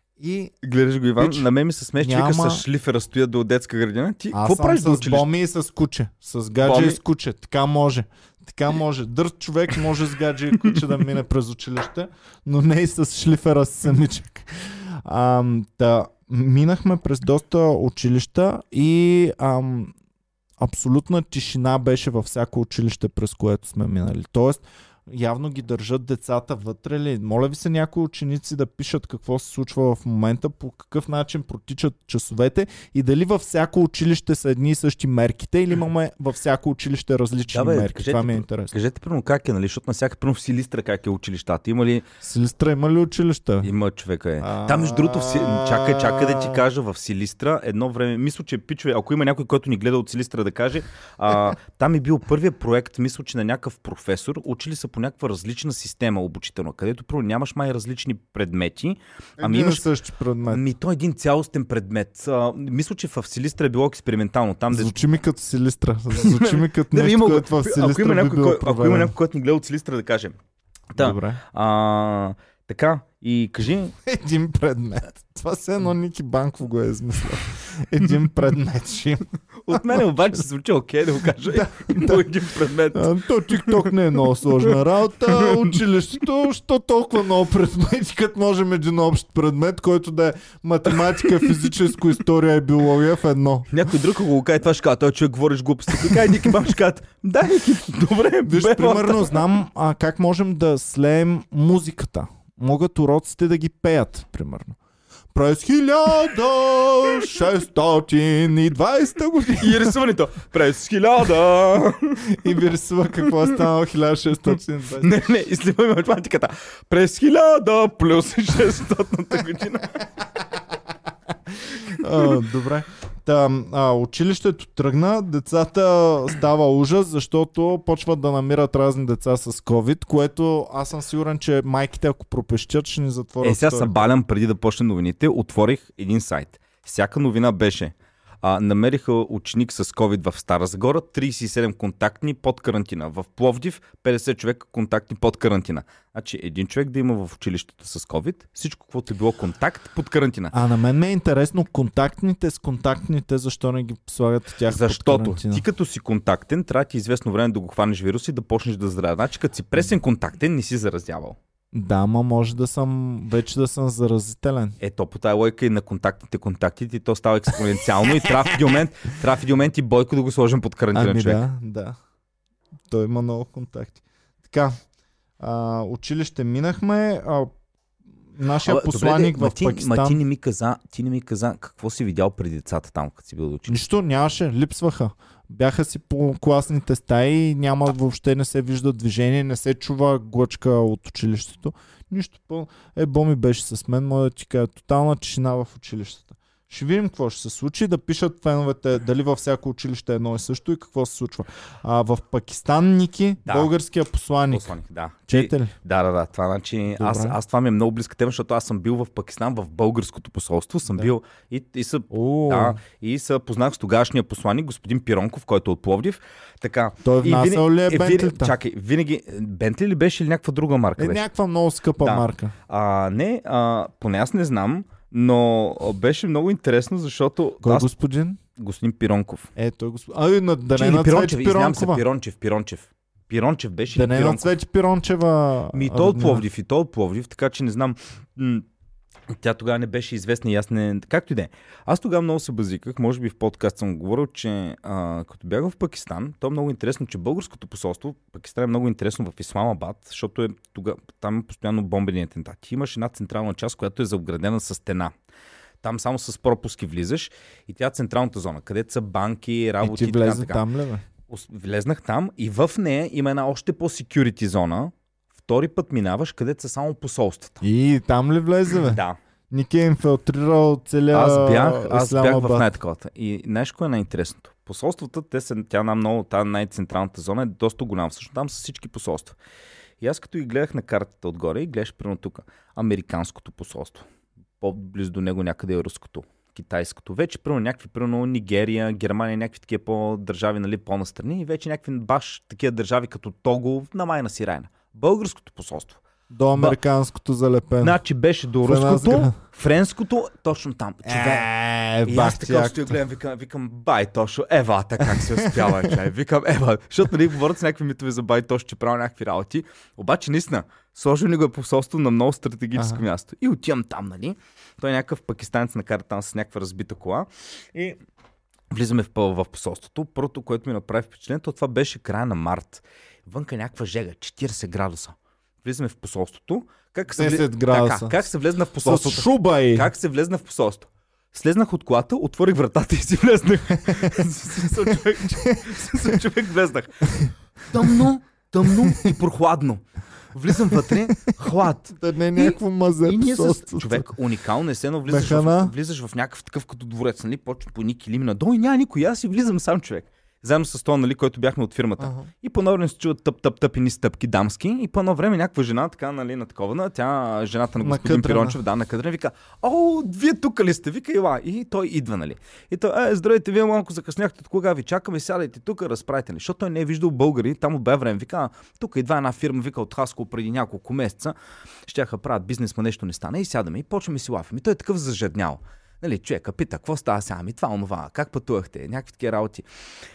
И Гледаш го, Иван, Пич, на мен ми се смее, че няма- вика с шлифера стоят до детска градина. Ти аз какво съм правиш до с училище? боми и с куче. С гадже Боми? и с куче. Така може. Така може. Дърт човек може с гадже и куче да мине през училище, но не и с шлифера си самичък. Ам, да, минахме през доста училища и ам, абсолютна тишина беше във всяко училище, през което сме минали. Тоест, явно ги държат децата вътре ли. Моля ви се някои ученици да пишат какво се случва в момента, по какъв начин протичат часовете и дали във всяко училище са едни и същи мерките или имаме във всяко училище различни Да, бе, мерки. кажете, Това ми е интересно. Кажете, примерно, как е, нали? Защото на всяка, примерно в Силистра, как е училищата. Има ли... Силистра има ли училища? Има човека е. А- Там, между другото, в Си... чакай, чакай да ти кажа, в Силистра едно време, мисля, че пичове, ако има някой, който ни гледа от Силистра да каже, а, там е бил първият проект, мисля, че на някакъв професор, учили са по някаква различна система обучителна, където първо нямаш май различни предмети, ами Един и имаш... същи предмет. Ми, то е един цялостен предмет. А, мисля, че в Силистра е било експериментално. Там, де... Звучи ми като Силистра. Звучи ми като Не, нещо, има, което в ако, Силистра има би някой, било кой, ако има проведено. някой, който ни гледа от Силистра, да каже. Да. Добре. А, така, и кажи, Един предмет. Това все едно Ники Банков го е измислил. Един предмет ще има. от мен обаче се звучи окей да го кажа. Има един предмет. А, то TikTok не е много сложна работа. Училището, що толкова много предмети, като можем един общ предмет, който да е математика, физическо, история и биология в едно. Някой друг, ако го каже, това ще казва, той човек говориш глупости. Кай, Ники, бам, ще казва, да, Ники, добре, Виж, бе, примерно, знам а, как можем да слеем музиката. Могат уроците да ги пеят, примерно. През хиляда шестстотин и двадесета година. И рисуването. През хиляда. И ви рисува какво е станало хиляда шестстотин и двадесета. Не, не, изливаме математиката. През хиляда плюс шестстотната година. А, добре. Та, а, училището тръгна, децата става ужас, защото почват да намират разни деца с COVID, което аз съм сигурен, че майките, ако пропещят, ще ни затворят. Е, сега съм балям преди да почне новините, отворих един сайт. Всяка новина беше. А, намериха ученик с COVID в Стара Загора, тридесет и седем контактни под карантина. В Пловдив петдесет човека контактни под карантина. Значи един човек да има в училището с COVID, всичко, каквото е било контакт под карантина. А на мен ме е интересно контактните с контактните, защо не ги слагат тях Защото под карантина? ти като си контактен, трябва ти известно време да го хванеш вирус и да почнеш да здравя. Значи като си пресен контактен, не си заразявал. Да, ма може да съм, вече да съм заразителен. Ето, по тая лойка и на контактните контактите, то става експоненциално и трябва в един момент, трябва в един момент и Бойко да го сложим под карантина, ами човек. да, да. Той има много контакти. Така, а, училище минахме, а, нашия Абе, посланник добре, в ма, Пакистан... Ма ти не ми каза, ти не ми каза какво си видял преди децата там, като си бил да учиш. Нищо нямаше, липсваха. Бяха си по класните стаи, няма, въобще не се вижда движение, не се чува глъчка от училището. Нищо пълно. Е, Боми беше с мен, може да ти кажа, тотална тишина в училищата. Ще видим какво ще се случи, да пишат феновете дали във всяко училище е едно и също и какво се случва. А в Пакистан, Ники, Да. българския посланник. Посланик, да. Чете ли? Да, да, да. Това значи. Аз, аз това ми е много близка тема, защото аз съм бил в Пакистан, в българското посолство. Съм Да. бил и, и са. О, Да, и се познах с тогашния посланик, господин Пиронков, който е от Пловдив. Така. той и внасял ли е винаги- Бентлита? Чакай, винаги. Бентли ли беше или някаква друга марка Е, беше? някаква много скъпа Да. марка. А, не, а, поне аз не знам, но а, беше много интересно, защото Кой е аз, господин? господин Пиронков. Е, той господин. Ай, на, да не е Или на Пирончев, Цвети извинявам се, Пиронкова. Пирончев, Пирончев. Пирончев беше Да ли не е на Пиронков? Цвети Пирончева. Ми, то от роднина. Пловдив и то от Пловдив, така че не знам. М- тя тогава не беше известна и аз не... Както и да е. Аз тогава много се базиках, може би в подкаст съм говорил, че а, като бях в Пакистан, то е много интересно, че българското посолство, Пакистан е много интересно в Исламабад, защото е тога, там е постоянно бомбени атентати. Имаш една централна част, която е заоградена с стена. Там само с пропуски влизаш и тя е централната зона, където са банки, И работи ти и така, влезе така. там ли, бе? Ос- Влезнах там и в нея има една още по-секюрити зона. Втори път минаваш, където са само посолствата. И там ли влезе, бе? Да. Ники е инфилтрирал целия Аз бях, аз бях Исламабад. в най-таковата. И нещо, кое е най-интересното. Посолствата, те са, тя на много, тази най-централната зона е доста голяма. Всъщност там са всички посолства. И аз като ги гледах на картата отгоре и гледаш примерно тук американското посолство. По-близо до него някъде е руското, китайското. Вече примерно някакви, примерно Нигерия, Германия, някакви такива по-държави, нали, по-настрани и вече някакви баш такива държави като Того на майна си райна. Българското посолство. До американското залепено. Значи беше до В една руското, сграда. френското, точно там. Човек. Е, И аз бах ти така стоя, якото. гледам, викам, викам бай Тошо, Евата, как се успява, чай. Викам, Ева, защото нали говорят с някакви митове за бай Тошо, че прави някакви работи. Обаче, наистина, сложил ни го е посолство на много стратегическо Ага. място. И отивам там, нали? Той е някакъв пакистанец на кара там с някаква разбита кола. И влизаме в, в посолството. Първото, което ми направи впечатление, то това беше края на март. Вънка някаква жега, четиридесет градуса. Влизаме в посолството. Как се, десет градуса. Така, как се влезна в С посолството? шуба и... Как се влезна в посолство? Слезнах от колата, отворих вратата и си влезнах. Смисъл, човек, смисъл, човек влезнах. Тъмно, тъмно и прохладно. Влизам вътре, хлад. Да не е някакво мазе И ние с посолството. човек уникално е, сено влизаш Механа. в, влизаш в някакъв такъв като дворец, нали? Почва по едни килими надолу и няма никой. Аз си влизам сам, човек. Заедно с това, нали, който бяхме от фирмата. Ага. И по едно време се чуват тъп, тъп, тъп и ни стъпки дамски. И по едно време някаква жена, така, нали, на такова, тя, жената на господин Накъдрена. Пирончев, да, накъдрена, вика, о, вие тук ли сте? Вика, ела. И той идва, нали. И той, е, здравейте, вие малко закъсняхте, от кога ви чакаме, сядайте тук, разправите ни. Защото той не е виждал българи, там от бе време. Вика, тук идва една фирма, вика от Хаско преди няколко месеца. Щяха правят бизнес, ма нещо не стане. И сядаме и почваме си лафим. И той е такъв зажаднял. Нали, човека пита, какво става сега? Ми това, онова, как пътувахте? Някакви такива работи.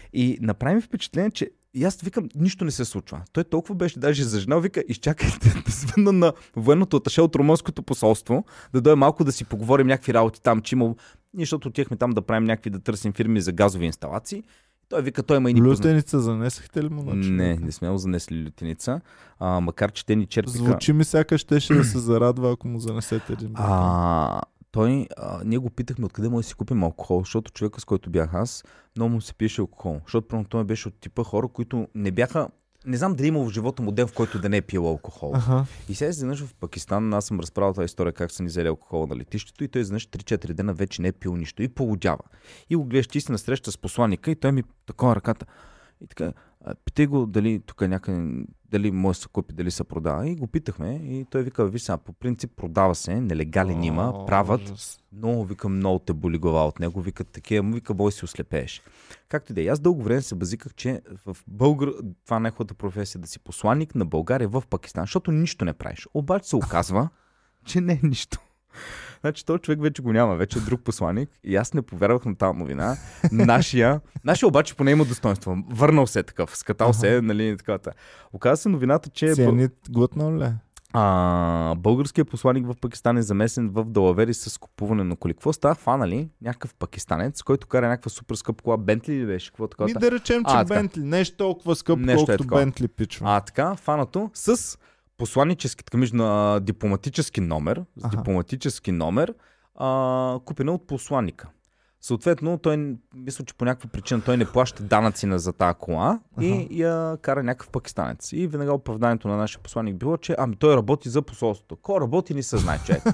И направи ми впечатление, че и аз викам, нищо не се случва. Той толкова беше даже зажнал, вика, изчакайте да звънна на военното аташе от румънското посолство, да дойде малко да си поговорим някакви работи там, че имал... Ние, защото отихме там да правим някакви, да търсим фирми за газови инсталации. Той вика, той има и ни познати. Лютеница занесахте ли му на човека? Не, не сме го занесли лютеница. А, макар, че те ни черпиха... Звучи ми сякаш щеше да се зарадва, ако му занесете един. А, той, а, ние го питахме откъде може да си купим алкохол, защото човека, с който бях аз, много му се пиеше алкохол. Защото първо той беше от типа хора, които не бяха, не знам дали имал в живота му ден, в който да не е пил алкохол. Ага. И сега изведнъж в Пакистан, аз съм разправил тази история как са ни взели алкохол на летището и той изведнъж три-четири дена вече не е пил нищо и полудява. И го гледаш, ти си на среща с посланика и той ми такова ръката. И така, питай го дали тук някъде, дали може да се купи, дали се продава. И го питахме и той вика, виж сега, по принцип продава се, нелегален има, правят, но вика, много те боли глава от него, вика такива, му вика, бой си ослепееш. Както и да е, аз дълго време се базиках, че в Българ, това е неговата професия да си посланник на България в Пакистан, защото нищо не правиш. Обаче се оказва, че не е нищо. Значи този човек вече го няма, вече е друг посланик и аз не повярвах на тази новина. Нашия, нашия обаче поне има достоинство. Върнал се такъв, скатал ага. се, нали, такава. Оказва се новината, че... Цианид глътнал ли? А, българският посланик в Пакистан е замесен в далавери с купуване на коли. Какво става? Фанали някакъв пакистанец, който кара някаква супер скъп кола. Бентли ли беше? Какво такова? Ми да речем, че а, Бентли. Нещо толкова скъп, нещо колкото е Бентли пичва. А така, фанато с... посланически, така между дипломатически номер, с ага. дипломатически номер, а, купена от посланника. Съответно, той, мисля, че по някаква причина той не плаща данъци на за тази кола ага. и я кара някакъв пакистанец. И веднага оправданието на нашия посланник било, че ами той работи за посолството. Ко работи, не се знае човек.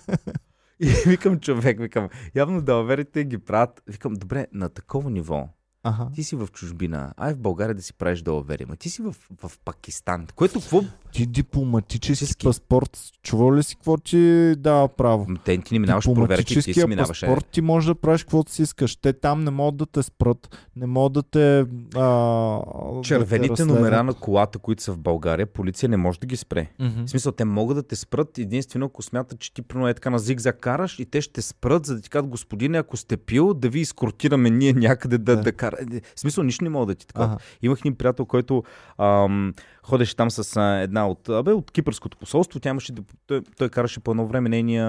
И викам човек, викам, явно далаверите ги правят. Викам, добре, на такова ниво. Ага. Ти си в чужбина, ай в България да си правиш далавери, ма ти си в, в Пакистан, което какво... Ти дипломатически паспорт, чувал ли си какво ти дава право? Те ти не минаваш проверки, ти си минаваш. Паспорт ти можеш да правиш каквото си искаш. Те там не могат да те спрат, не могат да те... А, червените да те номера на колата, които са в България, полиция не може да ги спре. Mm-hmm. В смисъл, те могат да те спрат единствено ако смятат, че ти прено е така на зигзаг караш и те ще те спрат, за да ти кажат, господине, ако сте пил, да ви изкортираме ние някъде да, yeah. да кара. В смисъл, нищо не мога да ти така. Ага. Имах един приятел, който ам, ходеше там с а, една от, абе, от кипърското посолство. Тя имаше, той, той караше по едно време нейния,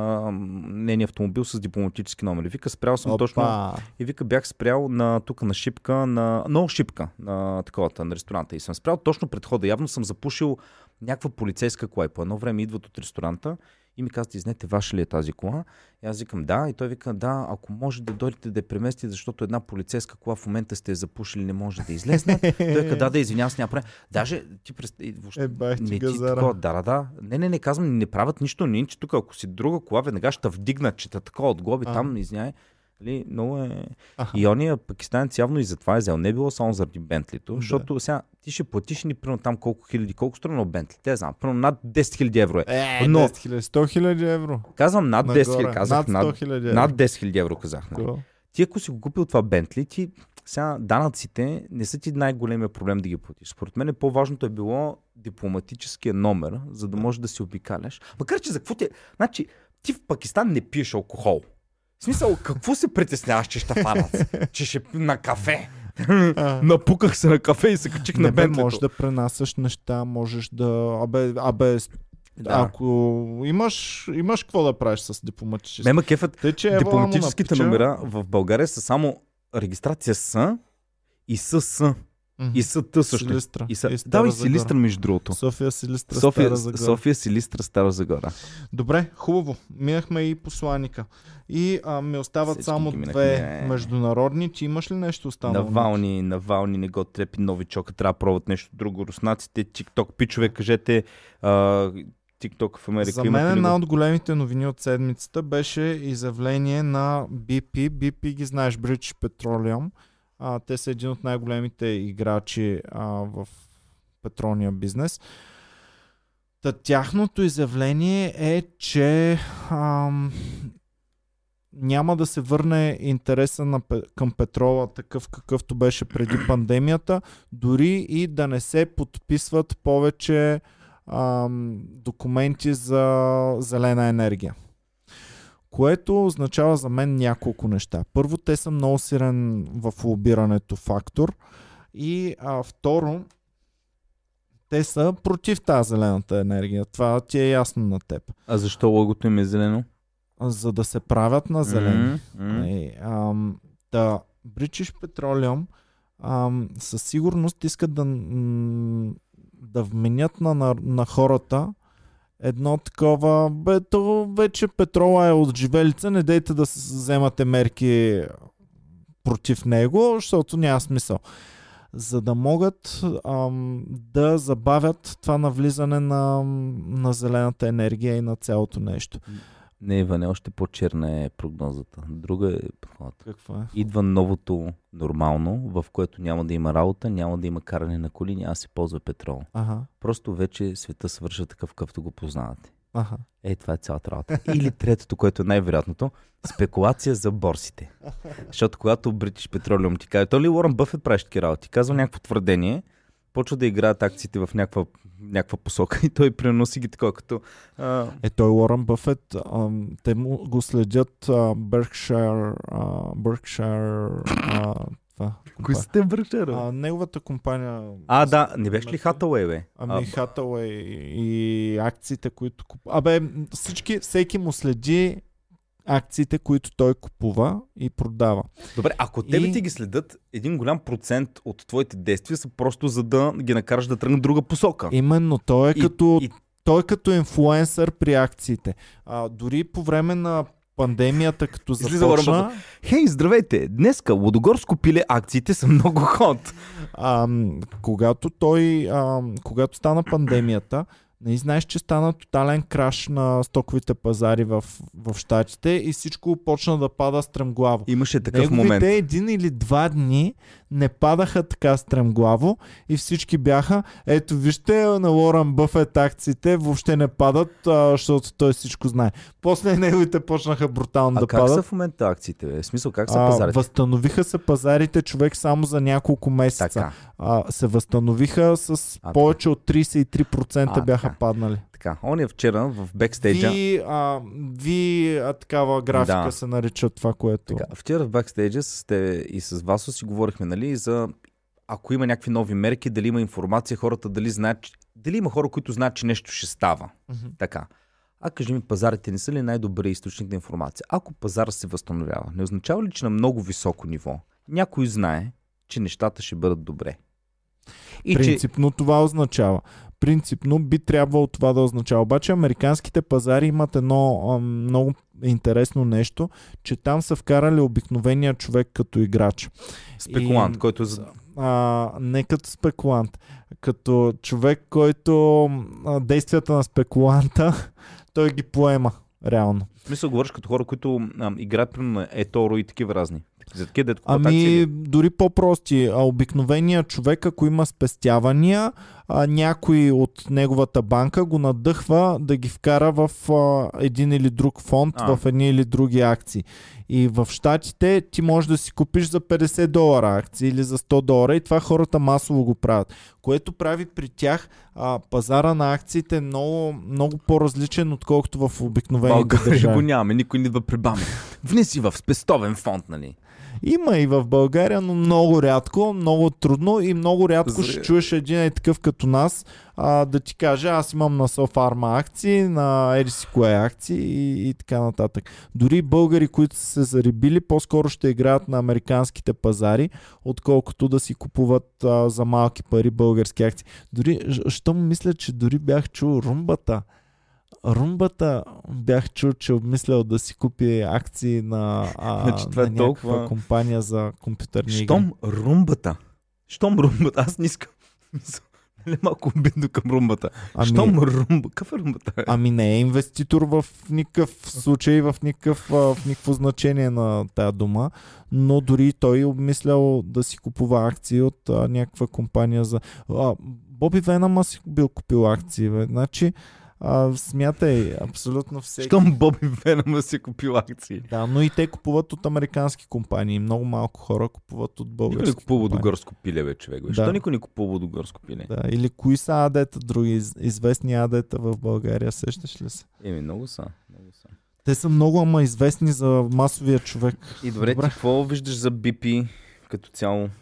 нейния автомобил с дипломатически номер. Вика, спрял съм Опа. точно. И вика, бях спрял на, тук на шипка, на много шипка на таковата, на ресторанта. И съм спрял точно пред хода. Явно съм запушил някаква полицейска кола. И по едно време идват от ресторанта и ми казват, знаете, ваша ли е тази кола? И аз викам, да. И той вика, да, ако може да дойдете да я преместите, защото една полицейска кола в момента сте я запушили, не може да излезне. Той каза, да, да, извинявам се, няма прави. Даже ти представи, въобще, е, бах, не ти такова, да, да, да. Не, не, не, казвам, не правят нищо, не, че тук, ако си друга кола, веднага ще вдигнат, че такова от глоби а. там, извиняй. Ли, много е... Аха. И ония пакистанец явно и затова е взел. Не е било само заради Бентлито, да. Защото сега ти ще платиш ни примерно там колко хиляди, колко струва Бентли. Те знам, примерно над десет хиляди евро е. Е, но... десет хиляди, сто хиляди евро. Казвам над десет хиляди, казах над сто хиляди евро. Над десет хиляди евро казах. Нали? Ти ако си го купил това Бентли, ти сега данъците не са ти най-големия проблем да ги платиш. Според мен по-важното е било дипломатическия номер, за да можеш да си обикаляш. Макар че за какво ти... Значи, ти в Пакистан не пиеш алкохол. В смисъл, какво се притесняваш, че ще фанат? Че ще на кафе? Напуках се на кафе и се качих на Бентлито. Можеш да пренасяш неща, можеш да... Абе, абе да. Ако имаш, имаш какво да правиш с дипломатически. Мема кефът, Те, че дипломатическите напича... номера в България са само регистрация С и СС. Mm-hmm. И са тъ също. Силистра. И са... И да, и Силистра между другото. София, Силистра, София, Стара Загора. София, Силистра, Стара Загора. Добре, хубаво. Минахме и посланика. И а, ми остават Всички само две международни. Ти имаш ли нещо останало? Навални, Навални, не го трепи новичока. Трябва да пробват нещо друго. Руснаците, TikTok, пичове, кажете... А... TikTok в Америка. За мен една от големите новини от седмицата беше изявление на Би Пи. Би Пи ги знаеш, British Petroleum. А, те са един от най-големите играчи а, в петролния бизнес. Та тяхното изявление е, че ам, няма да се върне интереса на, към петрола такъв какъвто беше преди пандемията, дори и да не се подписват повече ам, документи за зелена енергия. Което означава за мен няколко неща. Първо, те са много силен в лобирането фактор. И а, второ, те са против тази зелената енергия. Това ти е ясно на теб. А защо логото им е зелено? За да се правят на зелени. Mm-hmm. И, ам, да, British Petroleum ам, със сигурност искат да, м- да вменят на, на, на хората едно такова, бе, то вече петрола е от живелица, не дейте да вземате мерки против него, защото няма смисъл. За да могат ам, да забавят това навлизане на, на зелената енергия и на цялото нещо. Не, Иване, още по-черна е прогнозата. Друга е подходът. Какво е? Идва новото нормално, в което няма да има работа, няма да има каране на коли, няма да се ползва петрол. Ага. Просто вече света свърша такъв, какъвто го познавате. Ага. Е, това е цялата работа. Или третото, което е най-вероятното, спекулация за борсите. Защото когато British Petroleum ти каже, то ли Уорън Бъфет правиш таки работи, казва някакво твърдение, почва да играят акциите в някаква, някаква посока и той преноси ги такова като... А... Е, той Уорън Бъфет, ам, те му го следят а, Berkshire, а, Berkshire, а, това. Кои са те Berkshire? А, неговата компания... А, да, не беше ли Hathaway, бе? Ами Hathaway и акциите, които купува. Абе, всички, всеки му следи акциите, които той купува и продава. Добре, ако тебе и... ти ги следят, един голям процент от твоите действия са просто за да ги накараш да тръгнат друга посока. Именно, той е, и, като, и... той е като инфлуенсър при акциите. А, дори по време на пандемията, като започна... Хей, здравейте! Днеска Лудогорско пиле акциите са много ход. А, когато той, а, когато стана пандемията, не знаеш, че стана тотален краш на стоковите пазари в, в щатите и всичко почна да пада стремглаво. Имаше такъв Неговите момент. един или два дни не падаха така стремглаво и всички бяха, ето вижте на Уорън Бъфет акциите въобще не падат, а, защото той всичко знае. После неговите почнаха брутално а да как падат. са в момента акциите? Бе? В смисъл, как са А, пазарите? възстановиха се пазарите, човек, само за няколко месеца. Така. А, се възстановиха с а, повече от трийсет и три процента а, бяха така. паднали. Така, он е вчера в бекстейджа. Ви, а, ви а, такава графика Да. се нарича това, което... Така, вчера в бекстейджа с те и с Васо си говорихме, нали, за ако има някакви нови мерки, дали има информация, хората дали знаят, дали има хора, които знаят, че нещо ще става. Mm-hmm. Така. А кажи ми, пазарите не са ли най-добрият източник на информация? Ако пазара се възстановява, не означава ли, че на много високо ниво някой знае, че нещата ще бъдат добре? И Принципно че... това означава. Принципно би трябвало това да означава. Обаче американските пазари имат едно а, много интересно нещо, че там са вкарали обикновения човек като играч. Спекулант, и, който... А, не като спекулант. Като човек, който а, действията на спекуланта той ги поема реално. В смисъл говориш като хора, които а, играят примерно на Еторо и такива разни. За такива, дето ами дори по-прости. А, обикновения човек, ако има спестявания, а, някой от неговата банка го надъхва да ги вкара в а, един или друг фонд, а. в едни или други акции. И в щатите ти можеш да си купиш за петдесет долара акции или за сто долара и това хората масово го правят. Което прави при тях а, пазара на акциите много, много по-различен, отколкото в обикновените държави. България го нямаме, никой не идва прибаме. Внеси в спестовен фонд, нали? Има и в България, но много рядко, много трудно и много рядко Зре... ще чуеш един е такъв като нас а, да ти каже, аз имам на Софарма акции, на Ериси кое акции и, и така нататък. Дори българи, които са се зарибили, по-скоро ще играят на американските пазари, отколкото да си купуват а, за малки пари български акции. Дори, щом мисля, че дори бях чул румбата. Румбата бях чул, че обмислял да си купи акции на, а, значи, това на е някаква толкова... компания за компютърни игри. Щом румбата. Щом румбата. Аз не искам. Нали малко обидно към румбата. Ами... Щом румба. Какъв е румбата? Ами не е инвеститор в никакъв случай, в, никакъв, в никакво значение на тая дума, но дори той обмислял да си купува акции от а, някаква компания за... А, Боби Венама си бил купил акции, бе. Значи А, смятай, абсолютно всеки. Щом Боби Венама си купил акции. Да, но и те купуват от американски компании. Много малко хора купуват от български компании. Никой не купува компании. Лудогорско пиле, бе, човек. Да. Защо никой не купува Лудогорско пиле? Да, или кои са адета други, известни адета в България, сещаш ли се? Еми, много са. Много са. Те са много, ама известни за масовия човек. И добре, добре. Ти какво виждаш за Би Пи като цяло?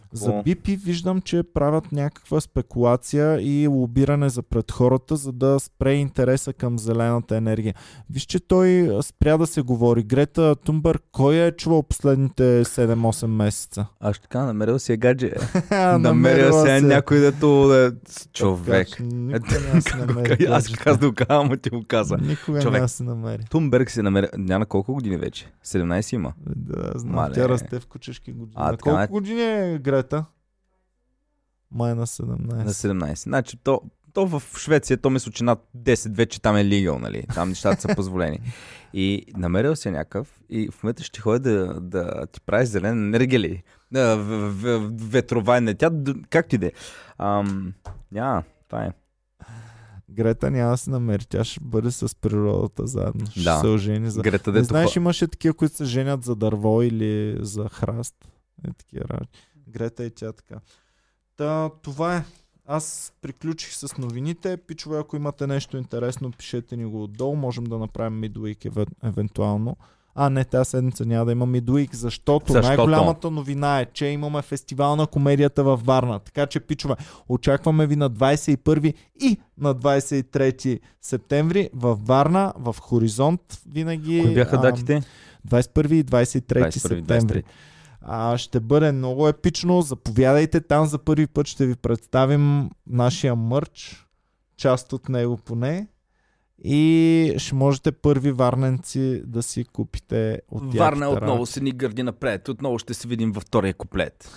За би пи виждам, че правят някаква спекулация и лобиране за пред хората, за да спре интереса към зелената енергия. Виж, че той спря да се говори. Грета Тунберг, кой е чувал последните седем-осем месеца? Аз така, намерил си е гадже. намерил намерил си е се. някой дето да... Човек. Никога не се намери. Аз казах да го казвам, но ти го каза. Никога Човек. не се намери. Тунберг се намери... Няма колко години вече? седемнайсет има. Да, знам. Мале. Тя расте в кучешки години. А, На така, колко не- години е Грета? Май на седемнайсет. На седемнайсет. Значи то, то в Швеция, то мисля, че над десет вече там е легал, нали? Там нещата са позволени. И намерил се някакъв и в момента ще ходи да, да ти прави зелена енергия ли? Да, в, в, в, ветрова енергия. Тя, д- как ти де? Ам, няма, това е. Грета няма да се намери. Тя ще бъде с природата заедно. Ще Да. се ожени за... Грета, Не дето знаеш, хо- имаше такива, които се женят за дърво или за храст. Е, такива работи. Грета и тя така. Та, това е. Аз приключих с новините. Пичове, ако имате нещо интересно, пишете ни го отдолу. Можем да направим midweek еве- евентуално. А, не, тази седмица няма да има midweek, защото, Защото? най-голямата новина е, че имаме фестивал на комедията във Варна. Така че, пичове, очакваме ви на двайсет и първи и на двайсет и трети септември във Варна, в Хоризонт. Винаги. Кои бяха ам, датите? двайсет и първи и двайсет и трети двайсет и първи, септември. двайсет и трети. А, ще бъде много епично. Заповядайте там, за първи път ще ви представим нашия мърч, част от него поне. И ще можете първи варненци да си купите от Варна яките отново работи. се ни гърди напред. Отново ще се видим във втория куплет.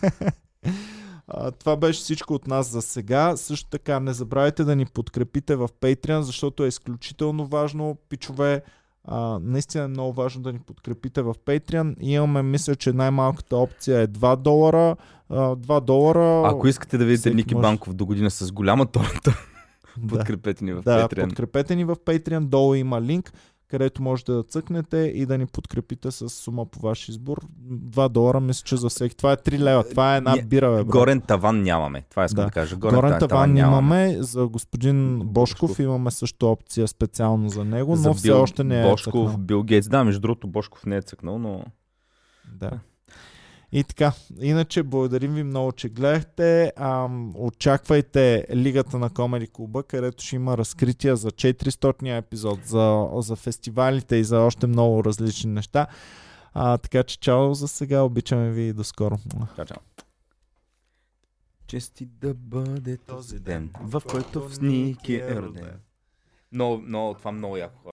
А, това беше всичко от нас за сега. Също така не забравяйте да ни подкрепите в Patreon, защото е изключително важно. Пичове, а, наистина е много важно да ни подкрепите в Patreon. Имаме, мисля, че най-малката опция е два долара. А, два долара... Ако искате да видите всеки Ники може. Банков до година с голяма торта, Да. подкрепете ни в Да, Patreon. подкрепете ни в Patreon, долу има линк, където можете да цъкнете и да ни подкрепите с сума по ваш избор. два долара, мисля, че за всеки. Това е три лева, това е една Ние- бира, бе, брат. Горен таван нямаме. Това искам Да. да, кажа. Горен, Горен таван нямаме. имаме, за господин Бошков, Бошков. имаме също опция специално за него, но За все Бил- още не е Бошков, цъкнал. Бил Гейтс. Да, между другото, Бошков не е цъкнал, но... Да. И така, иначе благодарим ви много, че гледахте. Ам, очаквайте Лигата на Комеди Клуба, където ще има разкрития за четиристотния епизод, за, за фестивалите и за още много различни неща. А, така че чао за сега, обичаме ви и до скоро. Чао, чао. Чести да бъде този ден, в който в Ники е роден. Но, но това много яко.